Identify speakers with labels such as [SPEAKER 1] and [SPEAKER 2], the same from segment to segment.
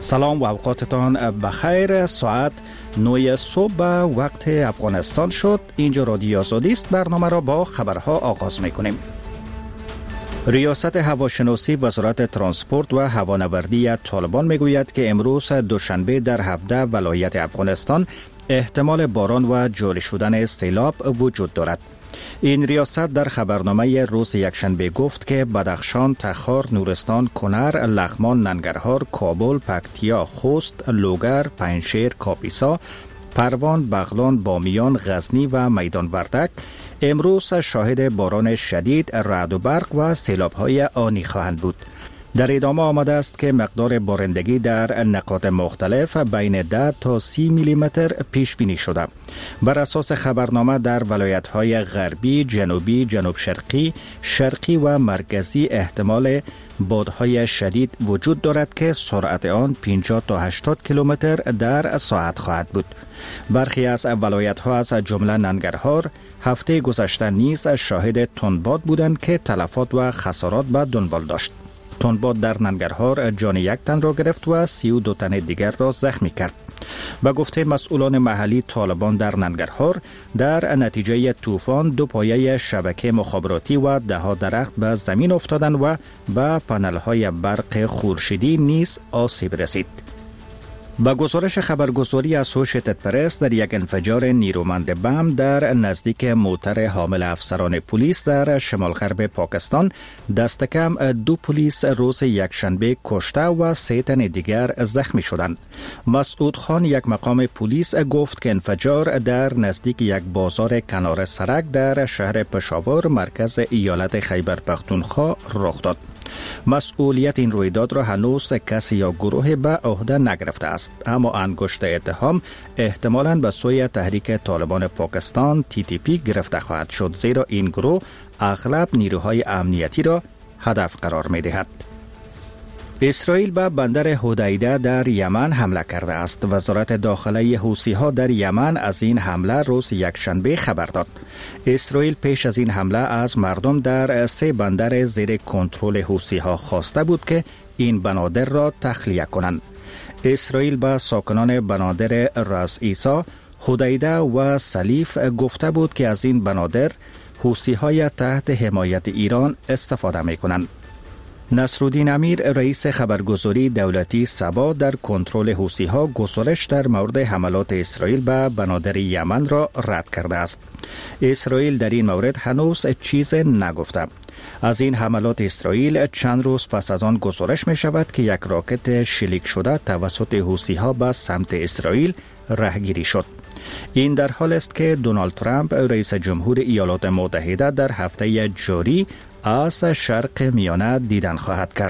[SPEAKER 1] سلام و اوقاتتان بخیر. ساعت 9 صبح به وقت افغانستان شد. اینجا رادیو آزادی است. برنامه را با خبرها آغاز می‌کنیم. ریاست هواشناسی وزارت ترانسپورت و هوانوردی طالبان میگوید که امروز دوشنبه در 17 ولایت افغانستان احتمال باران و جاری شدن سیلاب وجود دارد. این ریاست در خبرنامه روز یکشنبه گفت که بدخشان، تخار، نورستان، کنر، لغمان، ننگرهار، کابل، پکتیا، خوست، لوگر، پنجشیر، کاپیسا، پروان، بغلان، بامیان، غزنی و میدان وردک امروز شاهد باران شدید، رعد و برق و سیلاب‌های آنی خواهند بود. در ادامه آمده است که مقدار بارندگی در نقاط مختلف بین 10 تا 30 میلیمتر پیش بینی شده. بر اساس خبرنامه در ولایت‌های غربی، جنوبی، جنوب شرقی، شرقی و مرکزی احتمال بادهای شدید وجود دارد که سرعت آن 50 تا 80 کیلومتر در ساعت خواهد بود. برخی از ولایت‌ها از جمله ننگرهار هفته گذشته نیز شاهد تندباد بودند که تلفات و خسارات به دنبال داشت. تندباد در ننگرهار جان یک تن را گرفت و 32 تن دیگر را زخمی کرد. به گفته مسئولان محلی، طالبان در ننگرهار در نتیجه طوفان 2 پایه شبکه مخابراتی و 10 درخت به زمین افتادند و به پنل‌های برق خورشیدی نیز آسیب رسید. با گزارش خبرگزاری اسوشیتد پرس، در یک انفجار نیرومند بم در نزدیک موتر حامل افسران پلیس در شمال غرب پاکستان دست کم 2 پلیس روز یکشنبه کشته و 3 تن دیگر زخمی شدند. مسعود خان، یک مقام پلیس، گفت که انفجار در نزدیک یک بازار کنار سرک در شهر پشاور مرکز ایالت خیبر پختونخوا رخ داد. مسئولیت این رویداد را هنوز کسی یا گروه به عهده نگرفته است، اما انگشت اتهام احتمالاً به سوی تحریک طالبان پاکستان TTP گرفته خواهد شد، زیرا این گروه اغلب نیروهای امنیتی را هدف قرار می دهد. اسرائیل به بندر هدیده در یمن حمله کرده است. وزارت داخلی حوثی‌ها در یمن از این حمله روز یکشنبه خبر داد. اسرائیل پیش از این حمله از مردم در 3 بندر زیر کنترل حوثی‌ها خواسته بود که این بنادر را تخلیه کنند. اسرائیل به ساکنان بنادر راس عیسی، هدیده و سلیف گفته بود که از این بنادر حوثی‌های تحت حمایت ایران استفاده می‌کنند. نصرالدین امیر، رئیس خبرگزاری دولتی سبا، در کنترل حوثی‌ها گزارش در مورد حملات اسرائیل به بنادر یمن را رد کرده است. اسرائیل در این مورد هنوز چیز نگفته. از این حملات اسرائیل چند روز پس از آن گزارش می شود که یک راکت شلیک شده توسط حوثی‌ها به سمت اسرائیل راهگیری شد. این در حال است که دونالد ترامپ، رئیس جمهور ایالات متحده، در هفته جاری از شرق میانه دیدن خواهد کرد.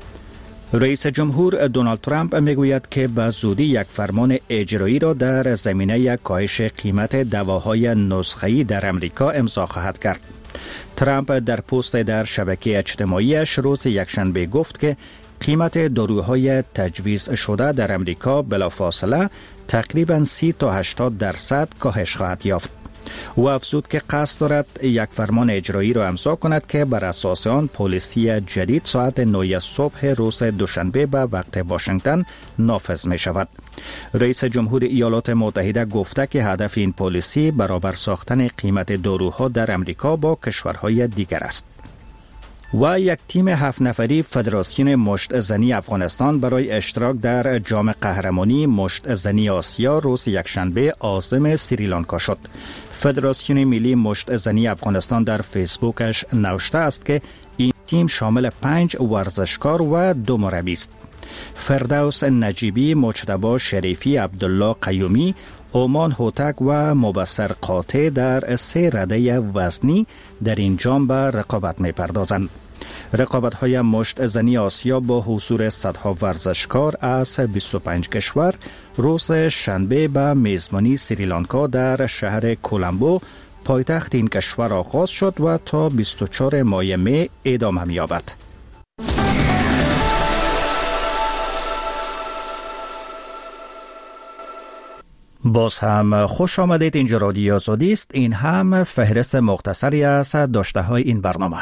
[SPEAKER 1] رئیس جمهور دونالد ترامپ میگوید که به زودی یک فرمان اجرایی را در زمینه کاهش قیمت دواهای نسخه‌ای در امریکا امضا خواهد کرد. ترامپ در پست در شبکه اجتماعیش روز یکشنبه گفت که قیمت داروهای تجویز شده در امریکا بلافاصله تقریباً 30 تا 80% کاهش خواهد یافت. او افزود که قصد دارد یک فرمان اجرایی را امضا کند که بر اساس آن پالیسی جدید ساعت 9 صبح روز دوشنبه به وقت واشنگتن نافذ می شود. رئیس جمهور ایالات متحده گفته که هدف این پالیسی برابر ساختن قیمت داروها در امریکا با کشورهای دیگر است. و یک تیم 7 نفری فدراسیون مشت زنی افغانستان برای اشتراک در جام قهرمانی مشت زنی آسیا روز یکشنبه عازم سریلانکا شد. فدراسیون ملی مشت زنی افغانستان در فیسبوکش نوشته است که این تیم شامل 5 ورزشکار و 2 مربی است. فردوس نجیبی، مجتبی شریفی، عبدالله قیومی، اومان هوتک و مبصر قاطع در 3 رده وزنی در این جام به رقابت می پردازند. رقابت‌های مشت زنی آسیا با حضور صدها ورزشکار از 25 کشور روز شنبه به میزبانی سریلانکا در شهر کولمبو، پایتخت این کشور آغاز شد و تا 24 ماه می ادامه می‌یابد. باز هم خوش آمدید. اینجا رادیو آزادی است. این هم فهرست مختصری از داشته‌های این برنامه.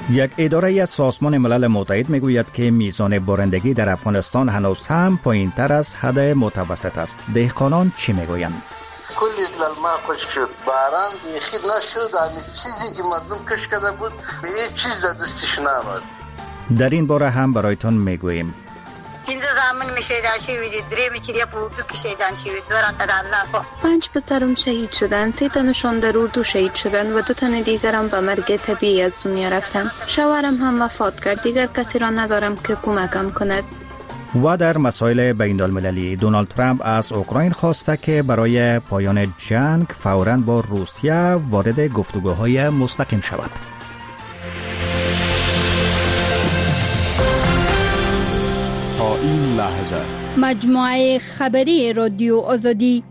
[SPEAKER 1] یک اداره از سازمان ملل متحد میگوید که میزان بارندگی در افغانستان هنوز هم پایین‌تر از حد متوسط است. دهقانان چی میگویند؟
[SPEAKER 2] کلی للما خشک شد، باران بیخی نشد، همین چیزی که مردم کش کرده بود هیچ چیز در دستش نآمد.
[SPEAKER 1] در این باره هم برایتان میگوییم.
[SPEAKER 3] این زمان میشیدن شوید، دریم چیزی پودو کشیدن شوید، ورات الله.
[SPEAKER 4] 5 پسرم شهید شدن، 3 تنشان در اردو شهید شدن و 2 تن دیگرم به مرگ طبیعی از دنیا رفتن. شوهرم هم وفات کرد، دیگر کسی را ندارم که کمکم کند.
[SPEAKER 1] و در مسائل بین المللی دونالد ترامپ از اوکراین خواسته که برای پایان جنگ فوراً با روسیه وارد گفتگوهای مستقیم شود.
[SPEAKER 5] تا این لحظه
[SPEAKER 6] مجموعه خبری رادیو آزادی.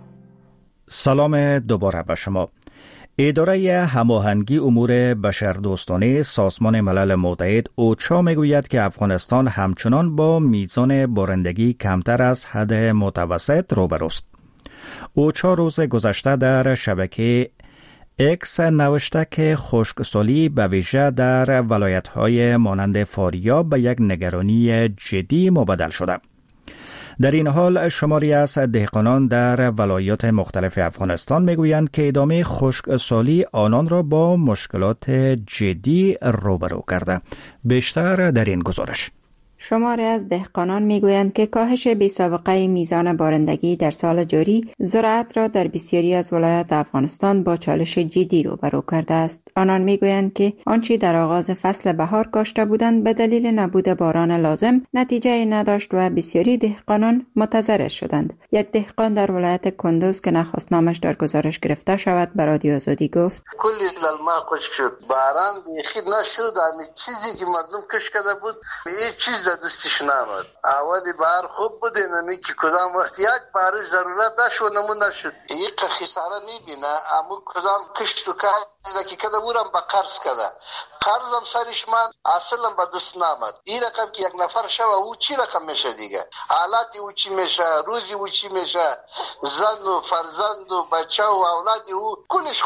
[SPEAKER 1] سلام دوباره به شما. اداره هماهنگی امور بشردوستانه سازمان ملل متحد اوچا میگوید که افغانستان همچنان با میزان بارندگی کمتر از حد متوسط روبروست. اوچا روز گذشته در شبکه اکس نوشته که خشکسالی به ویژه در ولایت‌های مانند فاریاب به یک نگرانی جدی مبدل شده. در این حال شماری از دهقانان در ولایات مختلف افغانستان میگویند که ادامه خشکسالی آنان را با مشکلات جدی روبرو کرده. بیشتر در این گزارش.
[SPEAKER 7] شماری از دهقانان میگویند که کاهش بی‌سابقه میزان بارندگی در سال جاری زراعت را در بسیاری از ولایات افغانستان با چالش جدی روبرو کرده است. آنان میگویند که آنچه در آغاز فصل بهار کاشته بودند به دلیل نبود باران لازم نتیجه نداشت و بسیاری دهقانان متضرر شدند. یک دهقان در ولایت کندوز که نخواست نامش در گزارش گرفته شود به رادیو آزادی گفت:
[SPEAKER 2] کلی للما خشک شد، باران بیخی نشد، همین چیزی که مردم کش کرده بود هیچ چیز دستش نآمد. اولی بار خوب بود، نمی که کدام وقت یک بارش ضرورت داشت و نمون نشد. یک خساره میبینه، اما کدام کشت و کاری که کده بورم با قرض کده. قرضم سرش من اصلا به دست نآمد. این رقم که یک نفر شوه او چی رقم میشه دیگه؟ حالتی او چی میشه؟ روزی او چی میشه؟ زن و فرزند و بچه و اولادی او کلش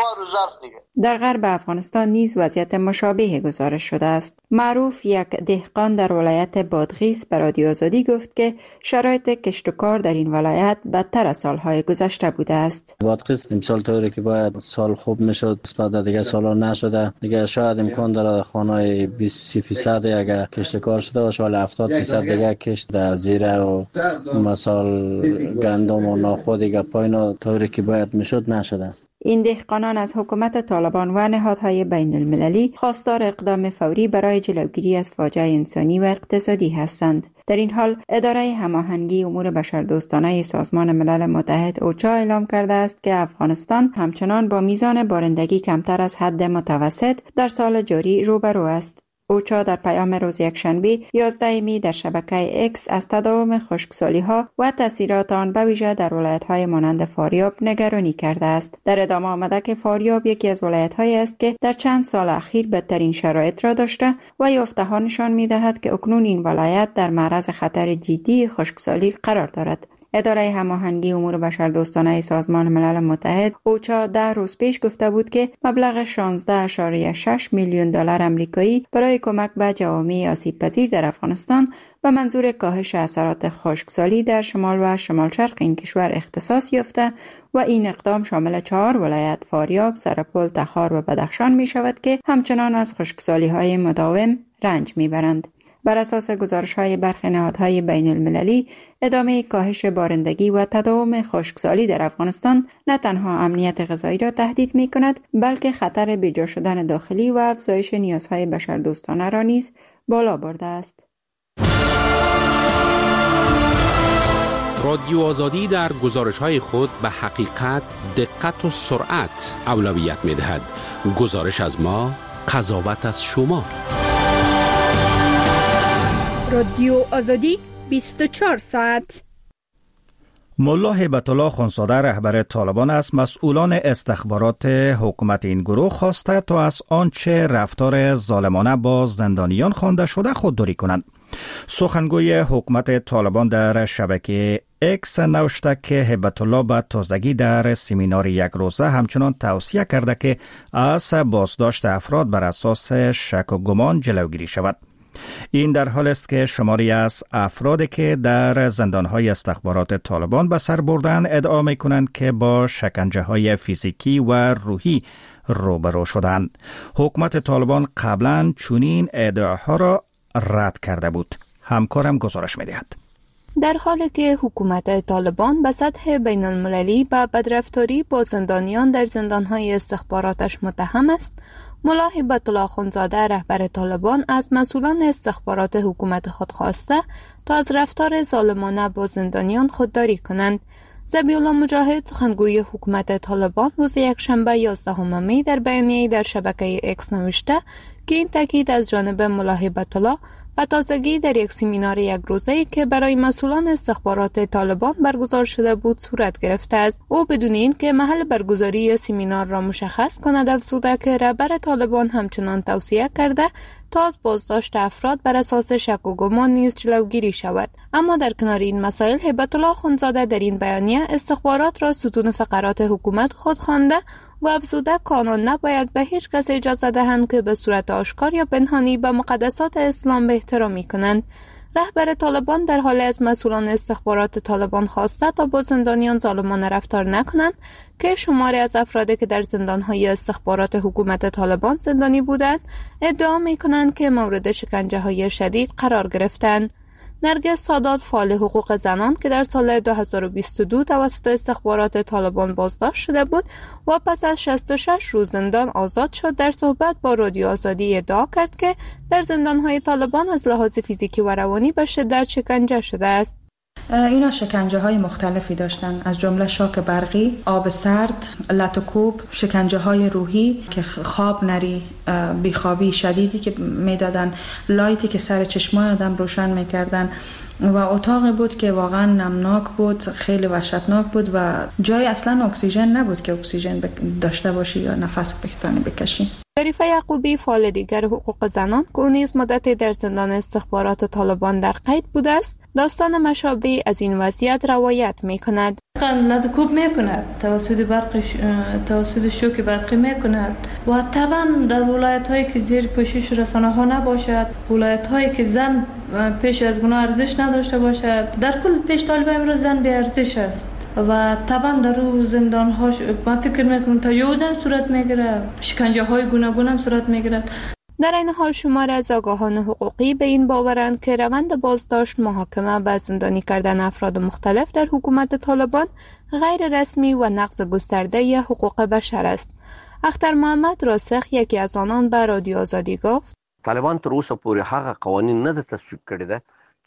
[SPEAKER 7] در غرب افغانستان نیز وضعیت مشابه گزارش شده است. معروف یک دهقان در ولایت بادغیس به رادیو آزادی گفت که شرایط کشت و کار در این ولایت بدتر از سالهای گذشته بوده است.
[SPEAKER 8] بادغیس امسال طوری که باید سال خوب میشد نسبت دیگه سالا نشده. دیگه شاید امکان داره خانه‌های 20% اگر کشت کار شده باشه ولی 70% دیگه کشت در زیره و مثال گندم و نخود دیگه پایین طوری که باید میشد نشده.
[SPEAKER 7] این دهقانان از حکومت طالبان و نهادهای بین المللی خواستار اقدام فوری برای جلوگیری از فاجعه انسانی و اقتصادی هستند. در این حال اداره هماهنگی امور بشردوستانه سازمان ملل متحد اوچا اعلام کرده است که افغانستان همچنان با میزان بارندگی کمتر از حد متوسط در سال جاری روبرو است. اوچا در پیام روز یکشنبه 11 می در شبکه اکس از تداوم خشکسالی‌ها و تاثیرات آن به ویژه در ولایت‌های مانند فاریاب نگرانی کرده است. در ادامه آمده که فاریاب یکی از ولایت‌هایی است که در چند سال اخیر بدترین شرایط را داشته و یافته‌ها نشان می‌دهد که اکنون این ولایت در معرض خطر جدی خشکسالی قرار دارد. اداره هماهنگی امور بشردوستانه سازمان ملل متحد اوچا 10 روز پیش گفته بود که مبلغ 16.6 میلیون دلار آمریکایی برای کمک به جوامع آسیب‌پذیر در افغانستان به منظور کاهش اثرات خشکسالی در شمال و شمال شرق این کشور اختصاص یافته و این اقدام شامل 4 ولایت فاریاب، سرپل، تخار و بدخشان می شود که همچنان از خشکسالی‌های مداوم رنج می‌برند. بر اساس گزارش‌های برخی نهادهای بین المللی، ادامه کاهش بارندگی و تداوم خشکسالی در افغانستان نه تنها امنیت غذایی را تهدید می‌کند، بلکه خطر بیجا شدن داخلی و افزایش نیازهای بشردوستانه را نیز بالا برده است.
[SPEAKER 5] رادیو آزادی در گزارش‌های خود به حقیقت، دقت و سرعت اولویت می‌دهد. گزارش از ما، قضاوت از شما.
[SPEAKER 6] رادیو آزادی 24 ساعت.
[SPEAKER 1] ملا هیبت الله خانزاده رهبر طالبان از مسئولان استخبارات حکومت این گروه خواسته تا از آنچه رفتار ظالمانه با زندانیان خوانده شده خودداری کنند. سخنگوی حکومت طالبان در شبکه اکس نوشته که هیبت الله به تازگی در سمینار یک روزه همچنان توصیه کرده که از بازداشت افراد بر اساس شک و گمان جلوگیری شود. این در حال است که شماری از افرادی که در زندانهای استخبارات طالبان به سر بردن ادعا می کنند که با شکنجه‌های فیزیکی و روحی روبرو شدند. حکومت طالبان قبلا چنین ادعاها را رد کرده بود. همکارم گزارش می دهد.
[SPEAKER 4] در حالی که حکومت طالبان به سطح بین المللی به بدرفتاری با زندانیان در زندانهای استخباراتش متهم است، ملا هیبت الله اخندزاده رهبر طالبان از مسئولان استخبارات حکومت خود خواسته تا از رفتار ظالمانه با زندانیان خودداری کنند. ذبیح الله مجاهد سخنگوی حکومت طالبان روز یکشنبه 11 می در بیانیه‌ای در شبکه اکس نوشته که این تاکید از جانب ملا هیبت الله و تازگی در یک سمینار یک روزه‌ای که برای مسئولان استخبارات طالبان برگزار شده بود صورت گرفته است. او بدون اینکه محل برگزاری سمینار را مشخص کند افزوده که رهبر طالبان همچنان توصیه کرده تا از بازداشت افراد بر اساس شک و گمان نیز جلوگیری شود. اما در کنار این مسائل هیبت الله اخندزاده در این بیانیه استخبارات را ستون فقرات حکومت خود خوانده و افزوده کانون نباید به هیچ کس اجازه دهند که به صورت آشکار یا پنهانی به مقدسات اسلام احترامی کنند. رهبر طالبان در حال از مسئولان استخبارات طالبان خواسته تا با زندانیان ظالمانه رفتار نکنند که شماری از افرادی که در زندانهای استخبارات حکومت طالبان زندانی بودند ادعا می‌کنند که مورد شکنجه‌های شدید قرار گرفتند. نرگس سادات فعال حقوق زنان که در سال 2022 توسط استخبارات طالبان بازداشت شده بود و پس از 66 روز زندان آزاد شد، در صحبت با رادیو آزادی ادعا کرد که در زندانهای طالبان از لحاظ فیزیکی و روانی به شدت شکنجه شده است.
[SPEAKER 9] اینا شکنجه های مختلفی داشتن، از جمله شاک برقی، آب سرد، لط و کوب، شکنجه های روحی که خواب نری، بیخوابی شدیدی که میدادن، لایتی که سر چشمان آدم روشن میکردن و اتاقی بود که واقعا نمناک بود، خیلی وحشتناک بود و جای اصلا اکسیژن نبود که اکسیژن داشته باشی یا نفس بتانی بکشی.
[SPEAKER 4] شریفه یعقوبی فعال دیگر حقوق زنان که او نیز مدتی در زندان استخبارات طالبان در قید بوده است، داستان مشابه از این وضعیت روایت می‌کند.
[SPEAKER 10] لط کوب می‌کند، توسط شوک برقی می‌کند و طبعا در ولایت‌هایی که زیر پوشش رسانه‌ها نباشد، ولایت‌هایی که زن پیش از گناه ارزش نداشته باشد، در کل پیش طالب امروز زن به ارزش است و طبعا در اون زندان ها من فکر میکنم تا یوزن صورت میگیره، شکنجه های گوناگون هم صورت میگیره.
[SPEAKER 4] در این حال شمار از آگاهان حقوقی به این باورند که روند بازداشت، محاکمه و زندانی کردن افراد مختلف در حکومت طالبان غیر رسمی و نقض گسترده حقوق بشر است. اختر محمد راسخ یکی از آنان به رادیو آزادی گفت
[SPEAKER 11] طالبان تر اوسه پورې هغه قوانین نه تصویب کړي ده.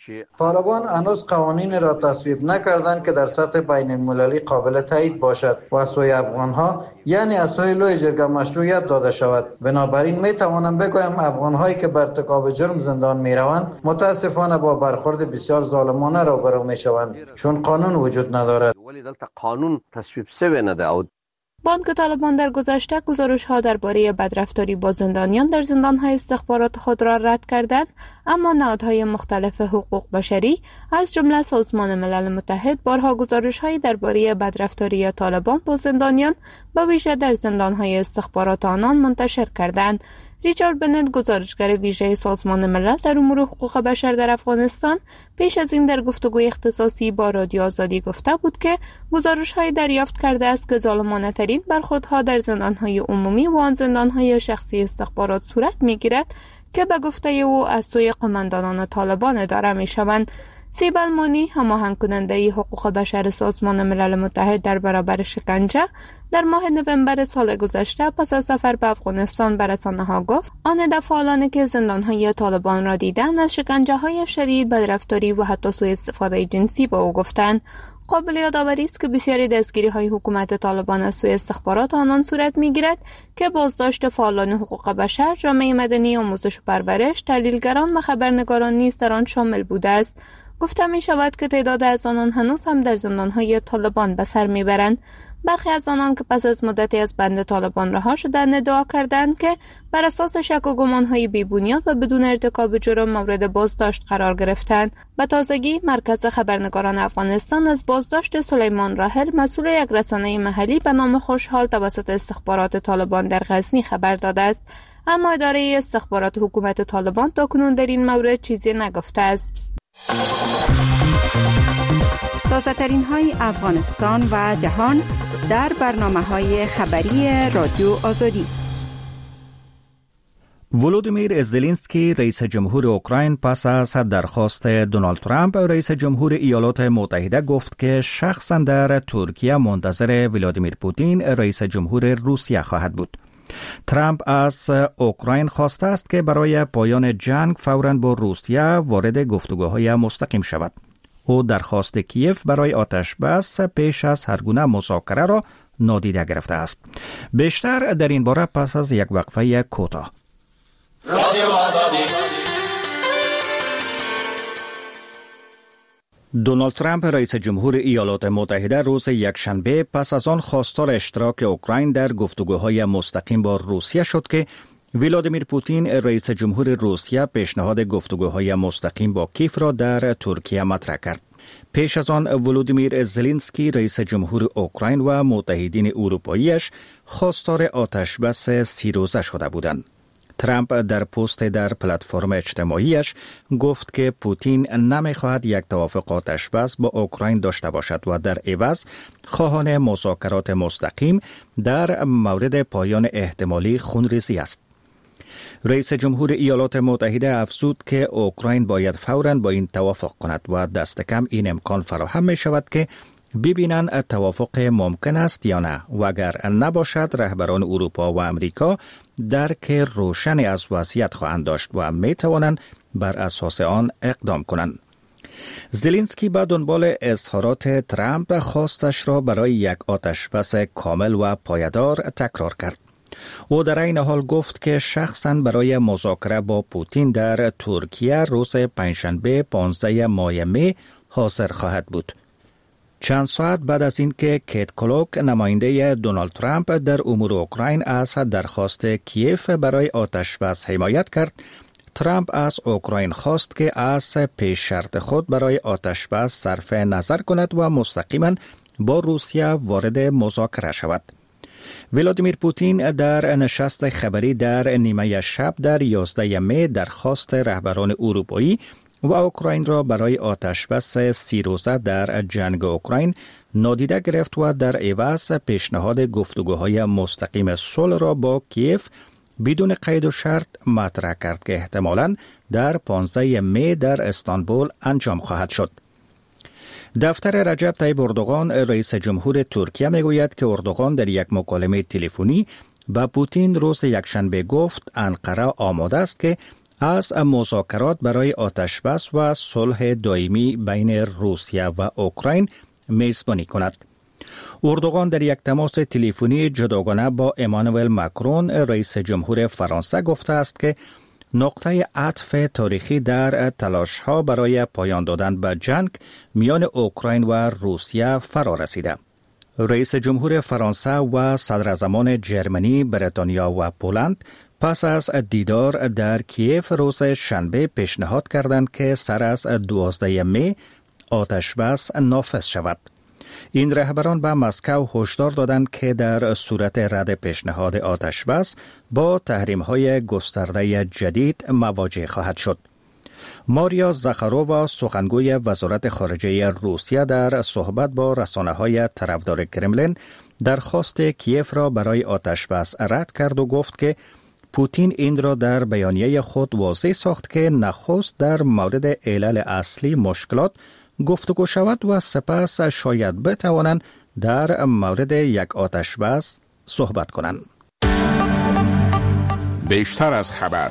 [SPEAKER 12] طالبان هنوز قوانین را تصویب نکردند که در سطح بین المللی قابل تایید باشد و از سوی افغانها یعنی از سوی لوی جرگه مشروعیت داده شود. بنابراین می توانم بگویم افغانهایی که بر ارتکاب جرم زندان می روند متاسفانه با برخورد بسیار ظالمانه روبرو می شوند چون قانون وجود ندارد.
[SPEAKER 11] ولی دلته قانون تصویب شوی نه ده.
[SPEAKER 4] بانک طالبان در گذشته گزارش‌ها درباره بدرفتاری با زندانیان در زندان‌های استخبارات خود را رد کردند، اما نهادهای مختلف حقوق بشری از جمله سازمان ملل متحد بارها گزارش‌هایی درباره بدرفتاری طالبان با زندانیان به ویژه در زندان‌های استخبارات آنان منتشر کردند. ریچارد بنت، گزارشگر ویژه سازمان ملل در امور حقوق بشر در افغانستان، پیش از این در گفتگوی اختصاصی با رادیو آزادی گفته بود که گزارش‌های دریافت کرده است که ظالمانه‌ترین برخوردها در زندان‌های عمومی و آن زندان‌های شخصی استخبارات صورت می‌گیرد که به گفته او از سوی قماندانان طالبان اداره می‌شوند. سیب المانی، هماهنگ کننده حقوق بشر سازمان ملل متحد در برابر شکنجه، در ماه نوامبر سال گذشته پس از سفر به افغانستان به رسانه‌ها گفت آن فعالانی که زندان‌های طالبان را دیدند از شکنجه‌های شدید، بدرفتاری و حتی سوء استفاده جنسی به او گفتند. قابل یادآوری است که بسیاری دستگیری‌های حکومت طالبان از سوی استخبارات آنان صورت می‌گیرد که بازداشت فعالان حقوق بشر، جامعه مدنی، آموزش و پرورش، تحلیلگران و خبرنگاران نیز در آن شامل بوده است. گفته می شود که تعداد از آنان هنوز هم در زندان‌های طالبان به سر می‌برند. برخی از آنان که پس از مدتی از بند طالبان رها شدند ادعا کردند که بر اساس شک و گمان‌های بی‌بنیاد و بدون ارتکاب جرم مورد بازداشت قرار گرفتند. به تازگی مرکز خبرنگاران افغانستان از بازداشت سلیمان راحل مسئول یک رسانه محلی به نام خوشحال توسط استخبارات طالبان در غزنی خبر داده است، اما اداره استخبارات حکومت طالبان تاکنون در این مورد چیزی نگفته است.
[SPEAKER 7] تازه ترین های افغانستان و جهان در برنامه های خبری رادیو آزادی.
[SPEAKER 1] ولودیمیر زلنسکی رئیس جمهور اوکراین پس از درخواست دونالد ترامپ رئیس جمهور ایالات متحده گفت که شخصا در ترکیه منتظر ولادیمیر پوتین رئیس جمهور روسیه خواهد بود. ترامپ از اوکراین خواسته است که برای پایان جنگ فوراً با روسیه وارد گفتگوهای مستقیم شود. او درخواست کیف برای آتش بس پیش از هر گونه مذاکره را نادیده گرفته است. بیشتر در این باره پس از یک وقفه کوتاه. دونالد ترامپ رئیس جمهور ایالات متحده روز یکشنبه پس از آن خواستار اشتراک اوکراین در گفتگوهای مستقیم با روسیه شد که ولادیمیر پوتین رئیس جمهور روسیه پیشنهاد گفتگوهای مستقیم با کیف را در ترکیه مطرح کرد. پیش از آن ولودیمیر زلنسکی رئیس جمهور اوکراین و متحدین اروپاییش خواستار آتش بس 30 روزه شده بودند. ترامپ در پست در پلتفرم اجتماعیش گفت که پوتین نمیخواهد یک توافق آتش بس با اوکراین داشته باشد و در عوض خواهان مذاکرات مستقیم در مورد پایان احتمالی خونریزی است. رئیس جمهور ایالات متحده افزود که اوکراین باید فوراً با این توافق کند و دست کم این امکان فراهم می شود که ببینند توافق ممکن است یا نه و اگر نباشد رهبران اروپا و امریکا درک روشنی از وضعیت خواهند داشت و می توانند بر اساس آن اقدام کنند. زلنسکی به دنبال اظهارات ترامپ خواستش را برای یک آتش بس کامل و پایدار تکرار کرد. او در این حال گفت که شخصاً برای مذاکره با پوتین در ترکیه روز پنجشنبه 15 ماه می حاضر خواهد بود. چند ساعت بعد از اینکه کیت کلوک نماینده دونالد ترامپ در امور اوکراین از درخواست کیف برای آتش بس حمایت کرد، ترامپ از اوکراین خواست که از پیش شرط خود برای آتش بس صرف نظر کند و مستقیما با روسیه وارد مذاکره شود. ولادیمیر پوتین در نشست خبری در نیمه شب در 11 می درخواست رهبران اروپایی و اوکراین را برای آتش بس 30 روزه در جنگ اوکراین نادیده گرفت و در عوض پیشنهاد گفتگوهای مستقیم صلح را با کیف بدون قید و شرط مطرح کرد که احتمالاً در 15 می در استانبول انجام خواهد شد. دفتر رجب طیب اردوغان رئیس جمهور ترکیه میگوید که اردوغان در یک مکالمه تلفنی با پوتین روز یکشنبه گفت انقره آماده است که از مذاکرات برای آتش بس و صلح دائمی بین روسیه و اوکراین میزبانی کند. اردوغان در یک تماس تلفنی جداگانه با امانوئل ماکرون رئیس جمهور فرانسه گفته است که نقطه عطف تاریخی در تلاش‌ها برای پایان دادن به جنگ میان اوکراین و روسیه فرا رسیده. رئیس جمهور فرانسه و صدراعظمان جرمنی، بریتانیا و پولند پس از دیدار در کیف روز شنبه پیشنهاد کردند که سر از 12 می آتش بس نافذ شود. این رهبران به مسکو هشدار دادند که در صورت رد پیشنهاد آتش بس با تحریم‌های گسترده جدید مواجه خواهد شد. ماریا زاخارووا سخنگوی وزارت خارجه روسیه در صحبت با رسانه‌های طرفدار کرملین درخواست کیف را برای آتش بس رد کرد و گفت که پوتین این را در بیانیه خود واضح ساخت که نخست در مورد علل اصلی مشکلات گفتگو شود و سپس شاید بتوانند در مورد یک آتش بس صحبت کنند.
[SPEAKER 5] بیشتر از خبر.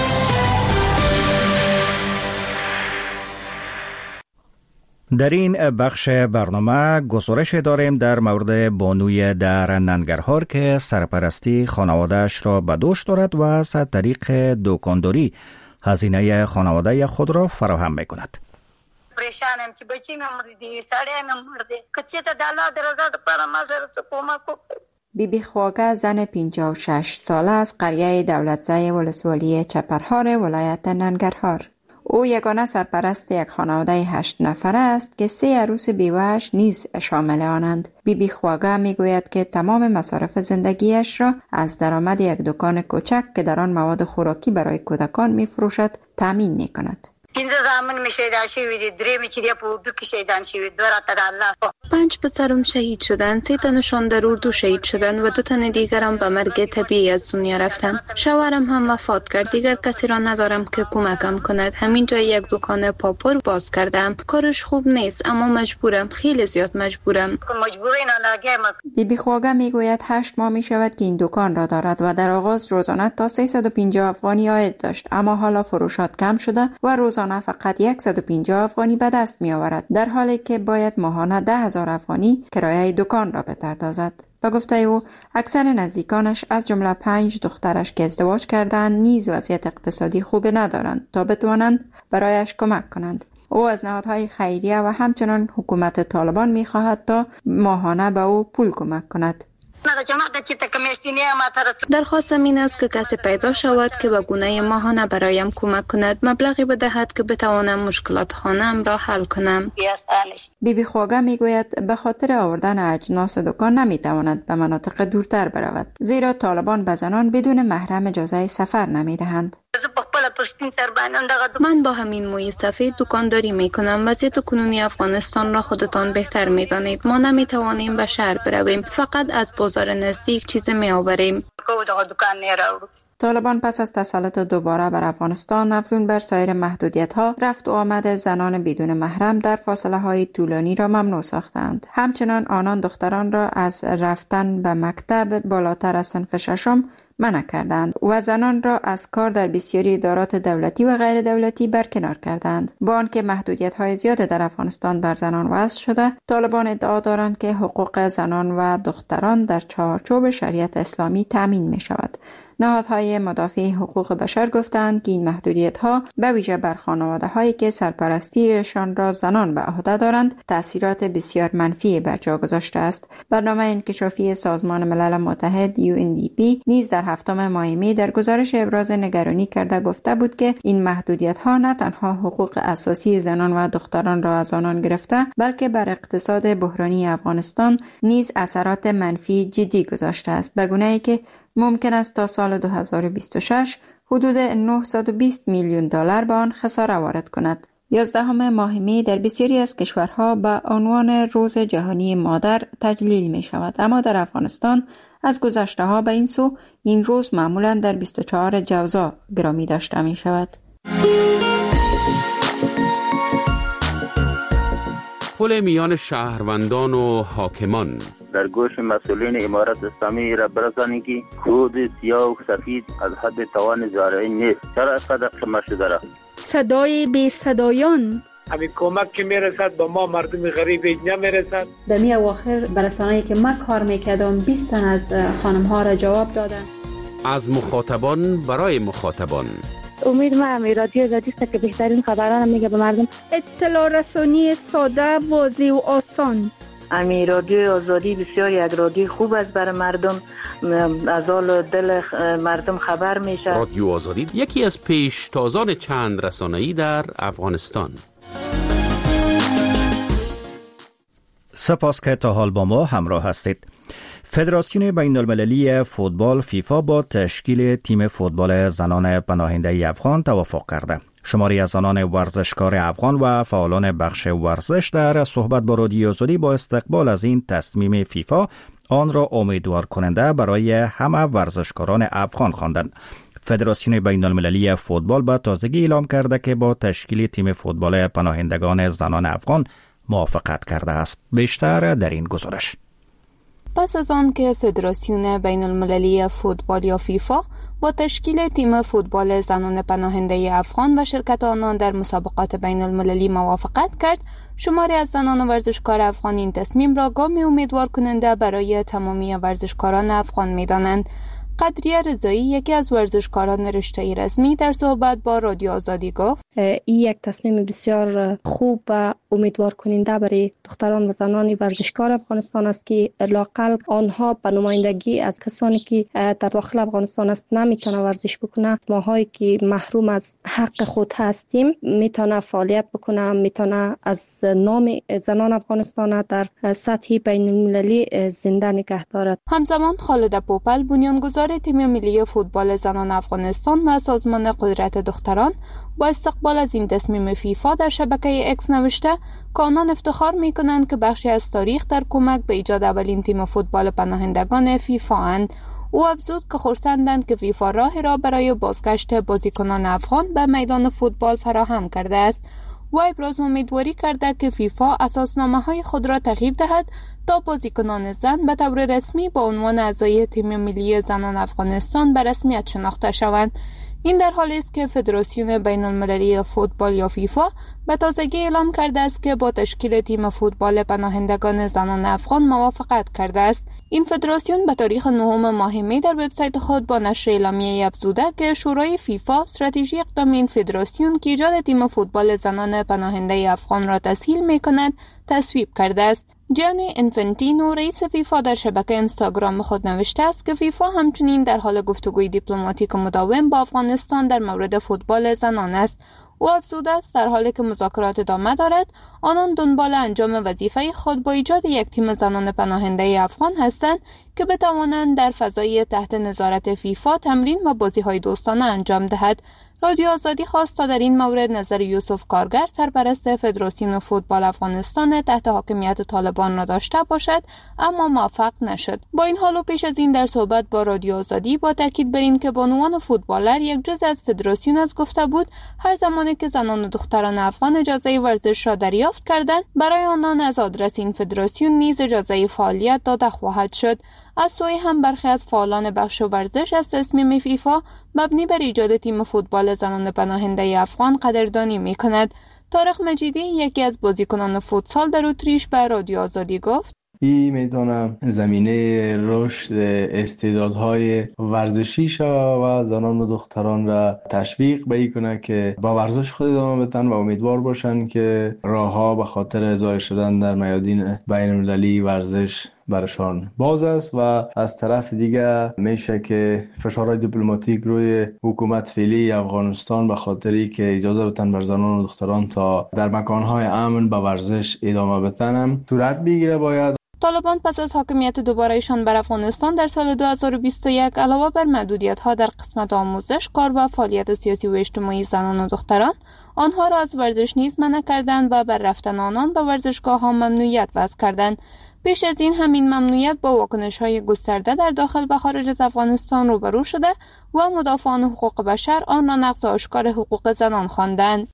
[SPEAKER 1] در این بخش برنامه گزارش داریم در مورد بانوی در ننگرهار که سرپرستی خانواده‌اش را به دوش دارد و از طریق دکانداری هزینه خانواده خود را فراهم می‌کند.
[SPEAKER 3] پریشانم چې بچی مې مړ دي سړی مې مړ دی که چېرته د الله د رضا دپاره ما سره څه کمک وکړي.
[SPEAKER 7] بیبی خواگه زن 56 ساله از قریه دولتزای ولسوالی چپرهار ولایت ننگرهار. او یگانه سرپرست یک خانواده 8 نفره است که 3 عروس بیوه‌اش نیز شامل آنند. بیبی خواگه میگوید که تمام مصارف زندگیش را از درآمد یک دکان کوچک که در آن مواد خوراکی برای کودکان می‌فروشد تامین می‌کند.
[SPEAKER 3] 15 زامن می شهیدان شوی دی، 3 چې دی په اردو کې شهیدان شوی، 2 راته د الله.
[SPEAKER 4] 5 پسرم شهید شدند، 3 تنشان در اردو شهید شدند و 2 تن دیگرم به مرگ طبیعی از دنیا رفتند. شوهرم هم وفات کرد. دیگر کسی را ندارم که کمکم کند. همینجا یک دکان پاپور باز کردم. کارش خوب نیست اما مجبورم، خیلی زیاد مجبورم.
[SPEAKER 7] بیبی خواگه میگوید 8 ماه می شود که این دکان را دارد و در آغاز روزانه تا 350 افغانی عاید داشت، اما حالا فروشات کم شده و روزانه فقط 150 افغانی به دست می آورد، در حالی که باید ماهانه 10,000 افغانی کرایه دکان را بپردازد. به گفته او اکثر نزدیکانش از جمله 5 دخترش که ازدواج کردند نیز وضعیت اقتصادی خوب ندارند تا بتوانند برایش کمک کنند. او از نهادهای خیریه و همچنان حکومت طالبان می خواهد تا ماهانه به او پول کمک کند.
[SPEAKER 4] درخواستم این است که کسی پیدا شود که به گونه ماهانه برایم کمک کند، مبلغی بدهد که بتوانم مشکلات خانه‌ام را حل کنم.
[SPEAKER 7] بیبی خواگه میگوید به خاطر آوردن اجناس دکان نمیتواند به مناطق دورتر برود، زیرا طالبان به زنان بدون محرم اجازه سفر نمیدهند.
[SPEAKER 4] من با همین موی سفید دکانداری میکنم. وضعیت کنونی افغانستان را خودتان بهتر میدانید. ما نمیتوانیم به شهر برویم، فقط از بازار نزدیک چیز میآوریم.
[SPEAKER 7] طالبان پس از تسلط دوباره بر افغانستان افزون بر سایر محدودیت‌ها، رفت و آمد زنان بدون محرم در فاصله‌های طولانی را ممنوع ساختند. همچنان آنان دختران را از رفتن به مکتب بالاتر از صنف 6 منع کردند و زنان را از کار در بسیاری ادارات دولتی و غیر دولتی برکنار کردند. با آنکه محدودیت‌های زیاد در افغانستان بر زنان وضع شده، طالبان ادعا دارند که حقوق زنان و دختران در چارچوب شریعت اسلامی تامین می شود. نهادهای مدافع حقوق بشر گفتند که این محدودیت‌ها به ویژه بر خانواده‌هایی که سرپرستیشان را زنان به عهده دارند تأثیرات بسیار منفی بر جا گذاشته است. برنامه انکشافی سازمان ملل متحد UNDP نیز در 7 ماه می در گزارش ابراز نگرانی کرده گفته بود که این محدودیت‌ها نه تنها حقوق اساسی زنان و دختران را از آنان گرفته، بلکه بر اقتصاد بحرانی افغانستان نیز اثرات منفی جدی گذاشته است، به گونه‌ای که ممکن است تا سال 2026 حدود 920 میلیون دلار به آن خساره وارد کند. 11 ماه می در بسیاری از کشورها به عنوان روز جهانی مادر تجلیل می شود، اما در افغانستان از گذشته ها به این سو این روز معمولا در 24 جوزا گرامی داشته می شود.
[SPEAKER 5] پل میان شهروندان و حاکمان
[SPEAKER 13] در گوش مسئولین امارت اسلامی را برسانید که خود سیاه و سفید از حد توان زارعی نیست. چرا اینقدر کم شده را؟
[SPEAKER 6] صدای بی صدایان
[SPEAKER 14] همین کمک که میرسد به ما مردم غریب نمیرسد.
[SPEAKER 15] دمی اواخر برسانه‌ای که من کار میکردم 20 تن از خانم ها را جواب دادن.
[SPEAKER 5] از مخاطبان برای مخاطبان.
[SPEAKER 16] امید ما همی رادیو آزادی است که بهترین خبران میگه به مردم.
[SPEAKER 6] اطلاع رسانی ساده، واضح و آسان.
[SPEAKER 17] امی رادیو آزادی بسیار یک رادیو خوب است برای مردم، از حال دل مردم خبر میشه.
[SPEAKER 5] رادیو آزادی یکی از پیشتازان چند رسانه‌ای در افغانستان.
[SPEAKER 1] سپاس که تا حال با ما همراه هستید. فدراسیون بین المللی فوتبال فیفا با تشکیل تیم فوتبال زنان پناهنده افغان توافق کرده. شماری از زنان ورزشکار افغان و فعالان بخش ورزش در صحبت با رادیو آزادی با استقبال از این تصمیم فیفا آن را امیدوار کننده برای همه ورزشکاران افغان خواندند. فدراسیون بین المللی فوتبال با تازگی اعلام کرده که با تشکیل تیم فوتبال پناهندگان زنان افغان موافقت کرده است. بیشتر در این گزارش.
[SPEAKER 4] پس از آن که فدراسیون بین المللی فوتبال یا فیفا با تشکیل تیم فوتبال زنان پناهنده افغان و شرکت آنان در مسابقات بین المللی موافقت کرد، شماری از زنان ورزشکار افغان این تصمیم را گامی امیدوار کننده برای تمامی ورزشکاران افغان می دانند. قدریه رضایی یکی از ورزشکاران رشته رسمی در صحبت با رادیو آزادی گفت
[SPEAKER 18] این یک تصمیم بسیار خوب و امیدوار کننده برای دختران و زنان ورزشکار افغانستان است که لااقل آنها به نمایندگی از کسانی که در داخل افغانستان است نمیتونه ورزش بکنه، ماهایی که محروم از حق خود هستیم میتونه فعالیت بکنه، میتونه از نام زنان افغانستان در سطح بین المللی زنده نگه دارد.
[SPEAKER 4] همزمان خالد پوپل بنیانگذار تیم ملی فوتبال زنان افغانستان و سازمان قدرت دختران با استقبال از این تصمیم فیفا در شبکه اکس نوشته که آنان افتخار می‌کنند که بخشی از تاریخ در کمک به ایجاد اولین تیم فوتبال پناهندگان فیفا اند. او افزود که خرسندند که فیفا راه را برای بازگشت بازیکنان افغان به میدان فوتبال فراهم کرده است و ابراز امیدواری کرده که فیفا اساسنامه‌های خود را تغییر دهد تا بازیکنان زن به طور رسمی با عنوان اعضای تیم ملی زنان افغانستان به رسمیت شناخته شوند. این در حالی است که فدراسیون بین المللی فوتبال یا فیفا به تازگی اعلام کرده است که با تشکیل تیم فوتبال پناهندگان زنان افغان موافقت کرده است. این فدراسیون به تاریخ 9 ماه می در وبسایت خود با نشر اعلامیه افزوده که شورای فیفا استراتژی اقدام این فدراسیون که ایجاد تیم فوتبال زنان پناهنده افغان را تسهیل می‌کند تصویب کرده است. جانی انفنتینو رئیس فیفا در شبکه اینستاگرام خود نوشته است که فیفا همچنین در حال گفتگوی دیپلماتیک مداوم با افغانستان در مورد فوتبال زنان است. او افزوده است در حالی که مذاکرات ادامه دارد، آنان دنبال انجام وظیفه خود با ایجاد یک تیم زنان پناهنده افغان هستند که بتوانند در فضای تحت نظارت فیفا تمرین و بازی‌های دوستانه انجام دهد. رادیو آزادی خواست تا در این مورد نظر یوسف کارگر سرپرست فدراسیون فوتبال افغانستان تحت حاکمیت طالبان را داشته باشد، اما موفق نشد. با این حال و پیش از این در صحبت با رادیو آزادی با تاکید بر این که بانوان فوتبالر یک جزء از فدراسیون از گفته بود هر زمانی که زنان و دختران افغان اجازه ورزش را دریافت کردند برای آنان از آدرس این فدراسیون نیز اجازه فعالیت داده خواهد شد. از سوی هم برخی از فعالان بخش ورزش از تصمیم فیفا مبنی بر ایجاد تیم فوتبال زنان پناهنده افغان قدردانی می‌کند. طارق مجیدی یکی از بازیکنان فوتسال در اتریش به رادیو آزادی گفت
[SPEAKER 19] این میتونه زمینه رشد استعدادهای ورزشی شود و زنان و دختران را تشویق به این کنه که با ورزش خود ادامه بدن و امیدوار باشن که راهها به خاطر ظاهر شدن در میادین بین المللی ورزش برشان باز است و از طرف دیگه میشه که فشارهای دیپلماتیک روی حکومت فعلی افغانستان به خاطری که اجازه بدن بر زنان و دختران تا در مکانهای امن به ورزش ادامه بدن صورت بگیره. باید
[SPEAKER 4] طالبان پس از حاکمیت دوبارهشان بر افغانستان در سال 2021 علاوه بر محدودیت‌ها در قسمت آموزش، کار و فعالیت سیاسی و اجتماعی زنان و دختران، آنها را از ورزش نیز منع کردند و بر رفتن آنان به ورزشگاه‌ها ممنوعیت وضع کردند. پیش از این همین ممنوعیت با واکنش‌های گسترده در داخل و خارج از افغانستان روبرو شده و مدافعان حقوق بشر آن را نقض آشکار حقوق زنان خواندند.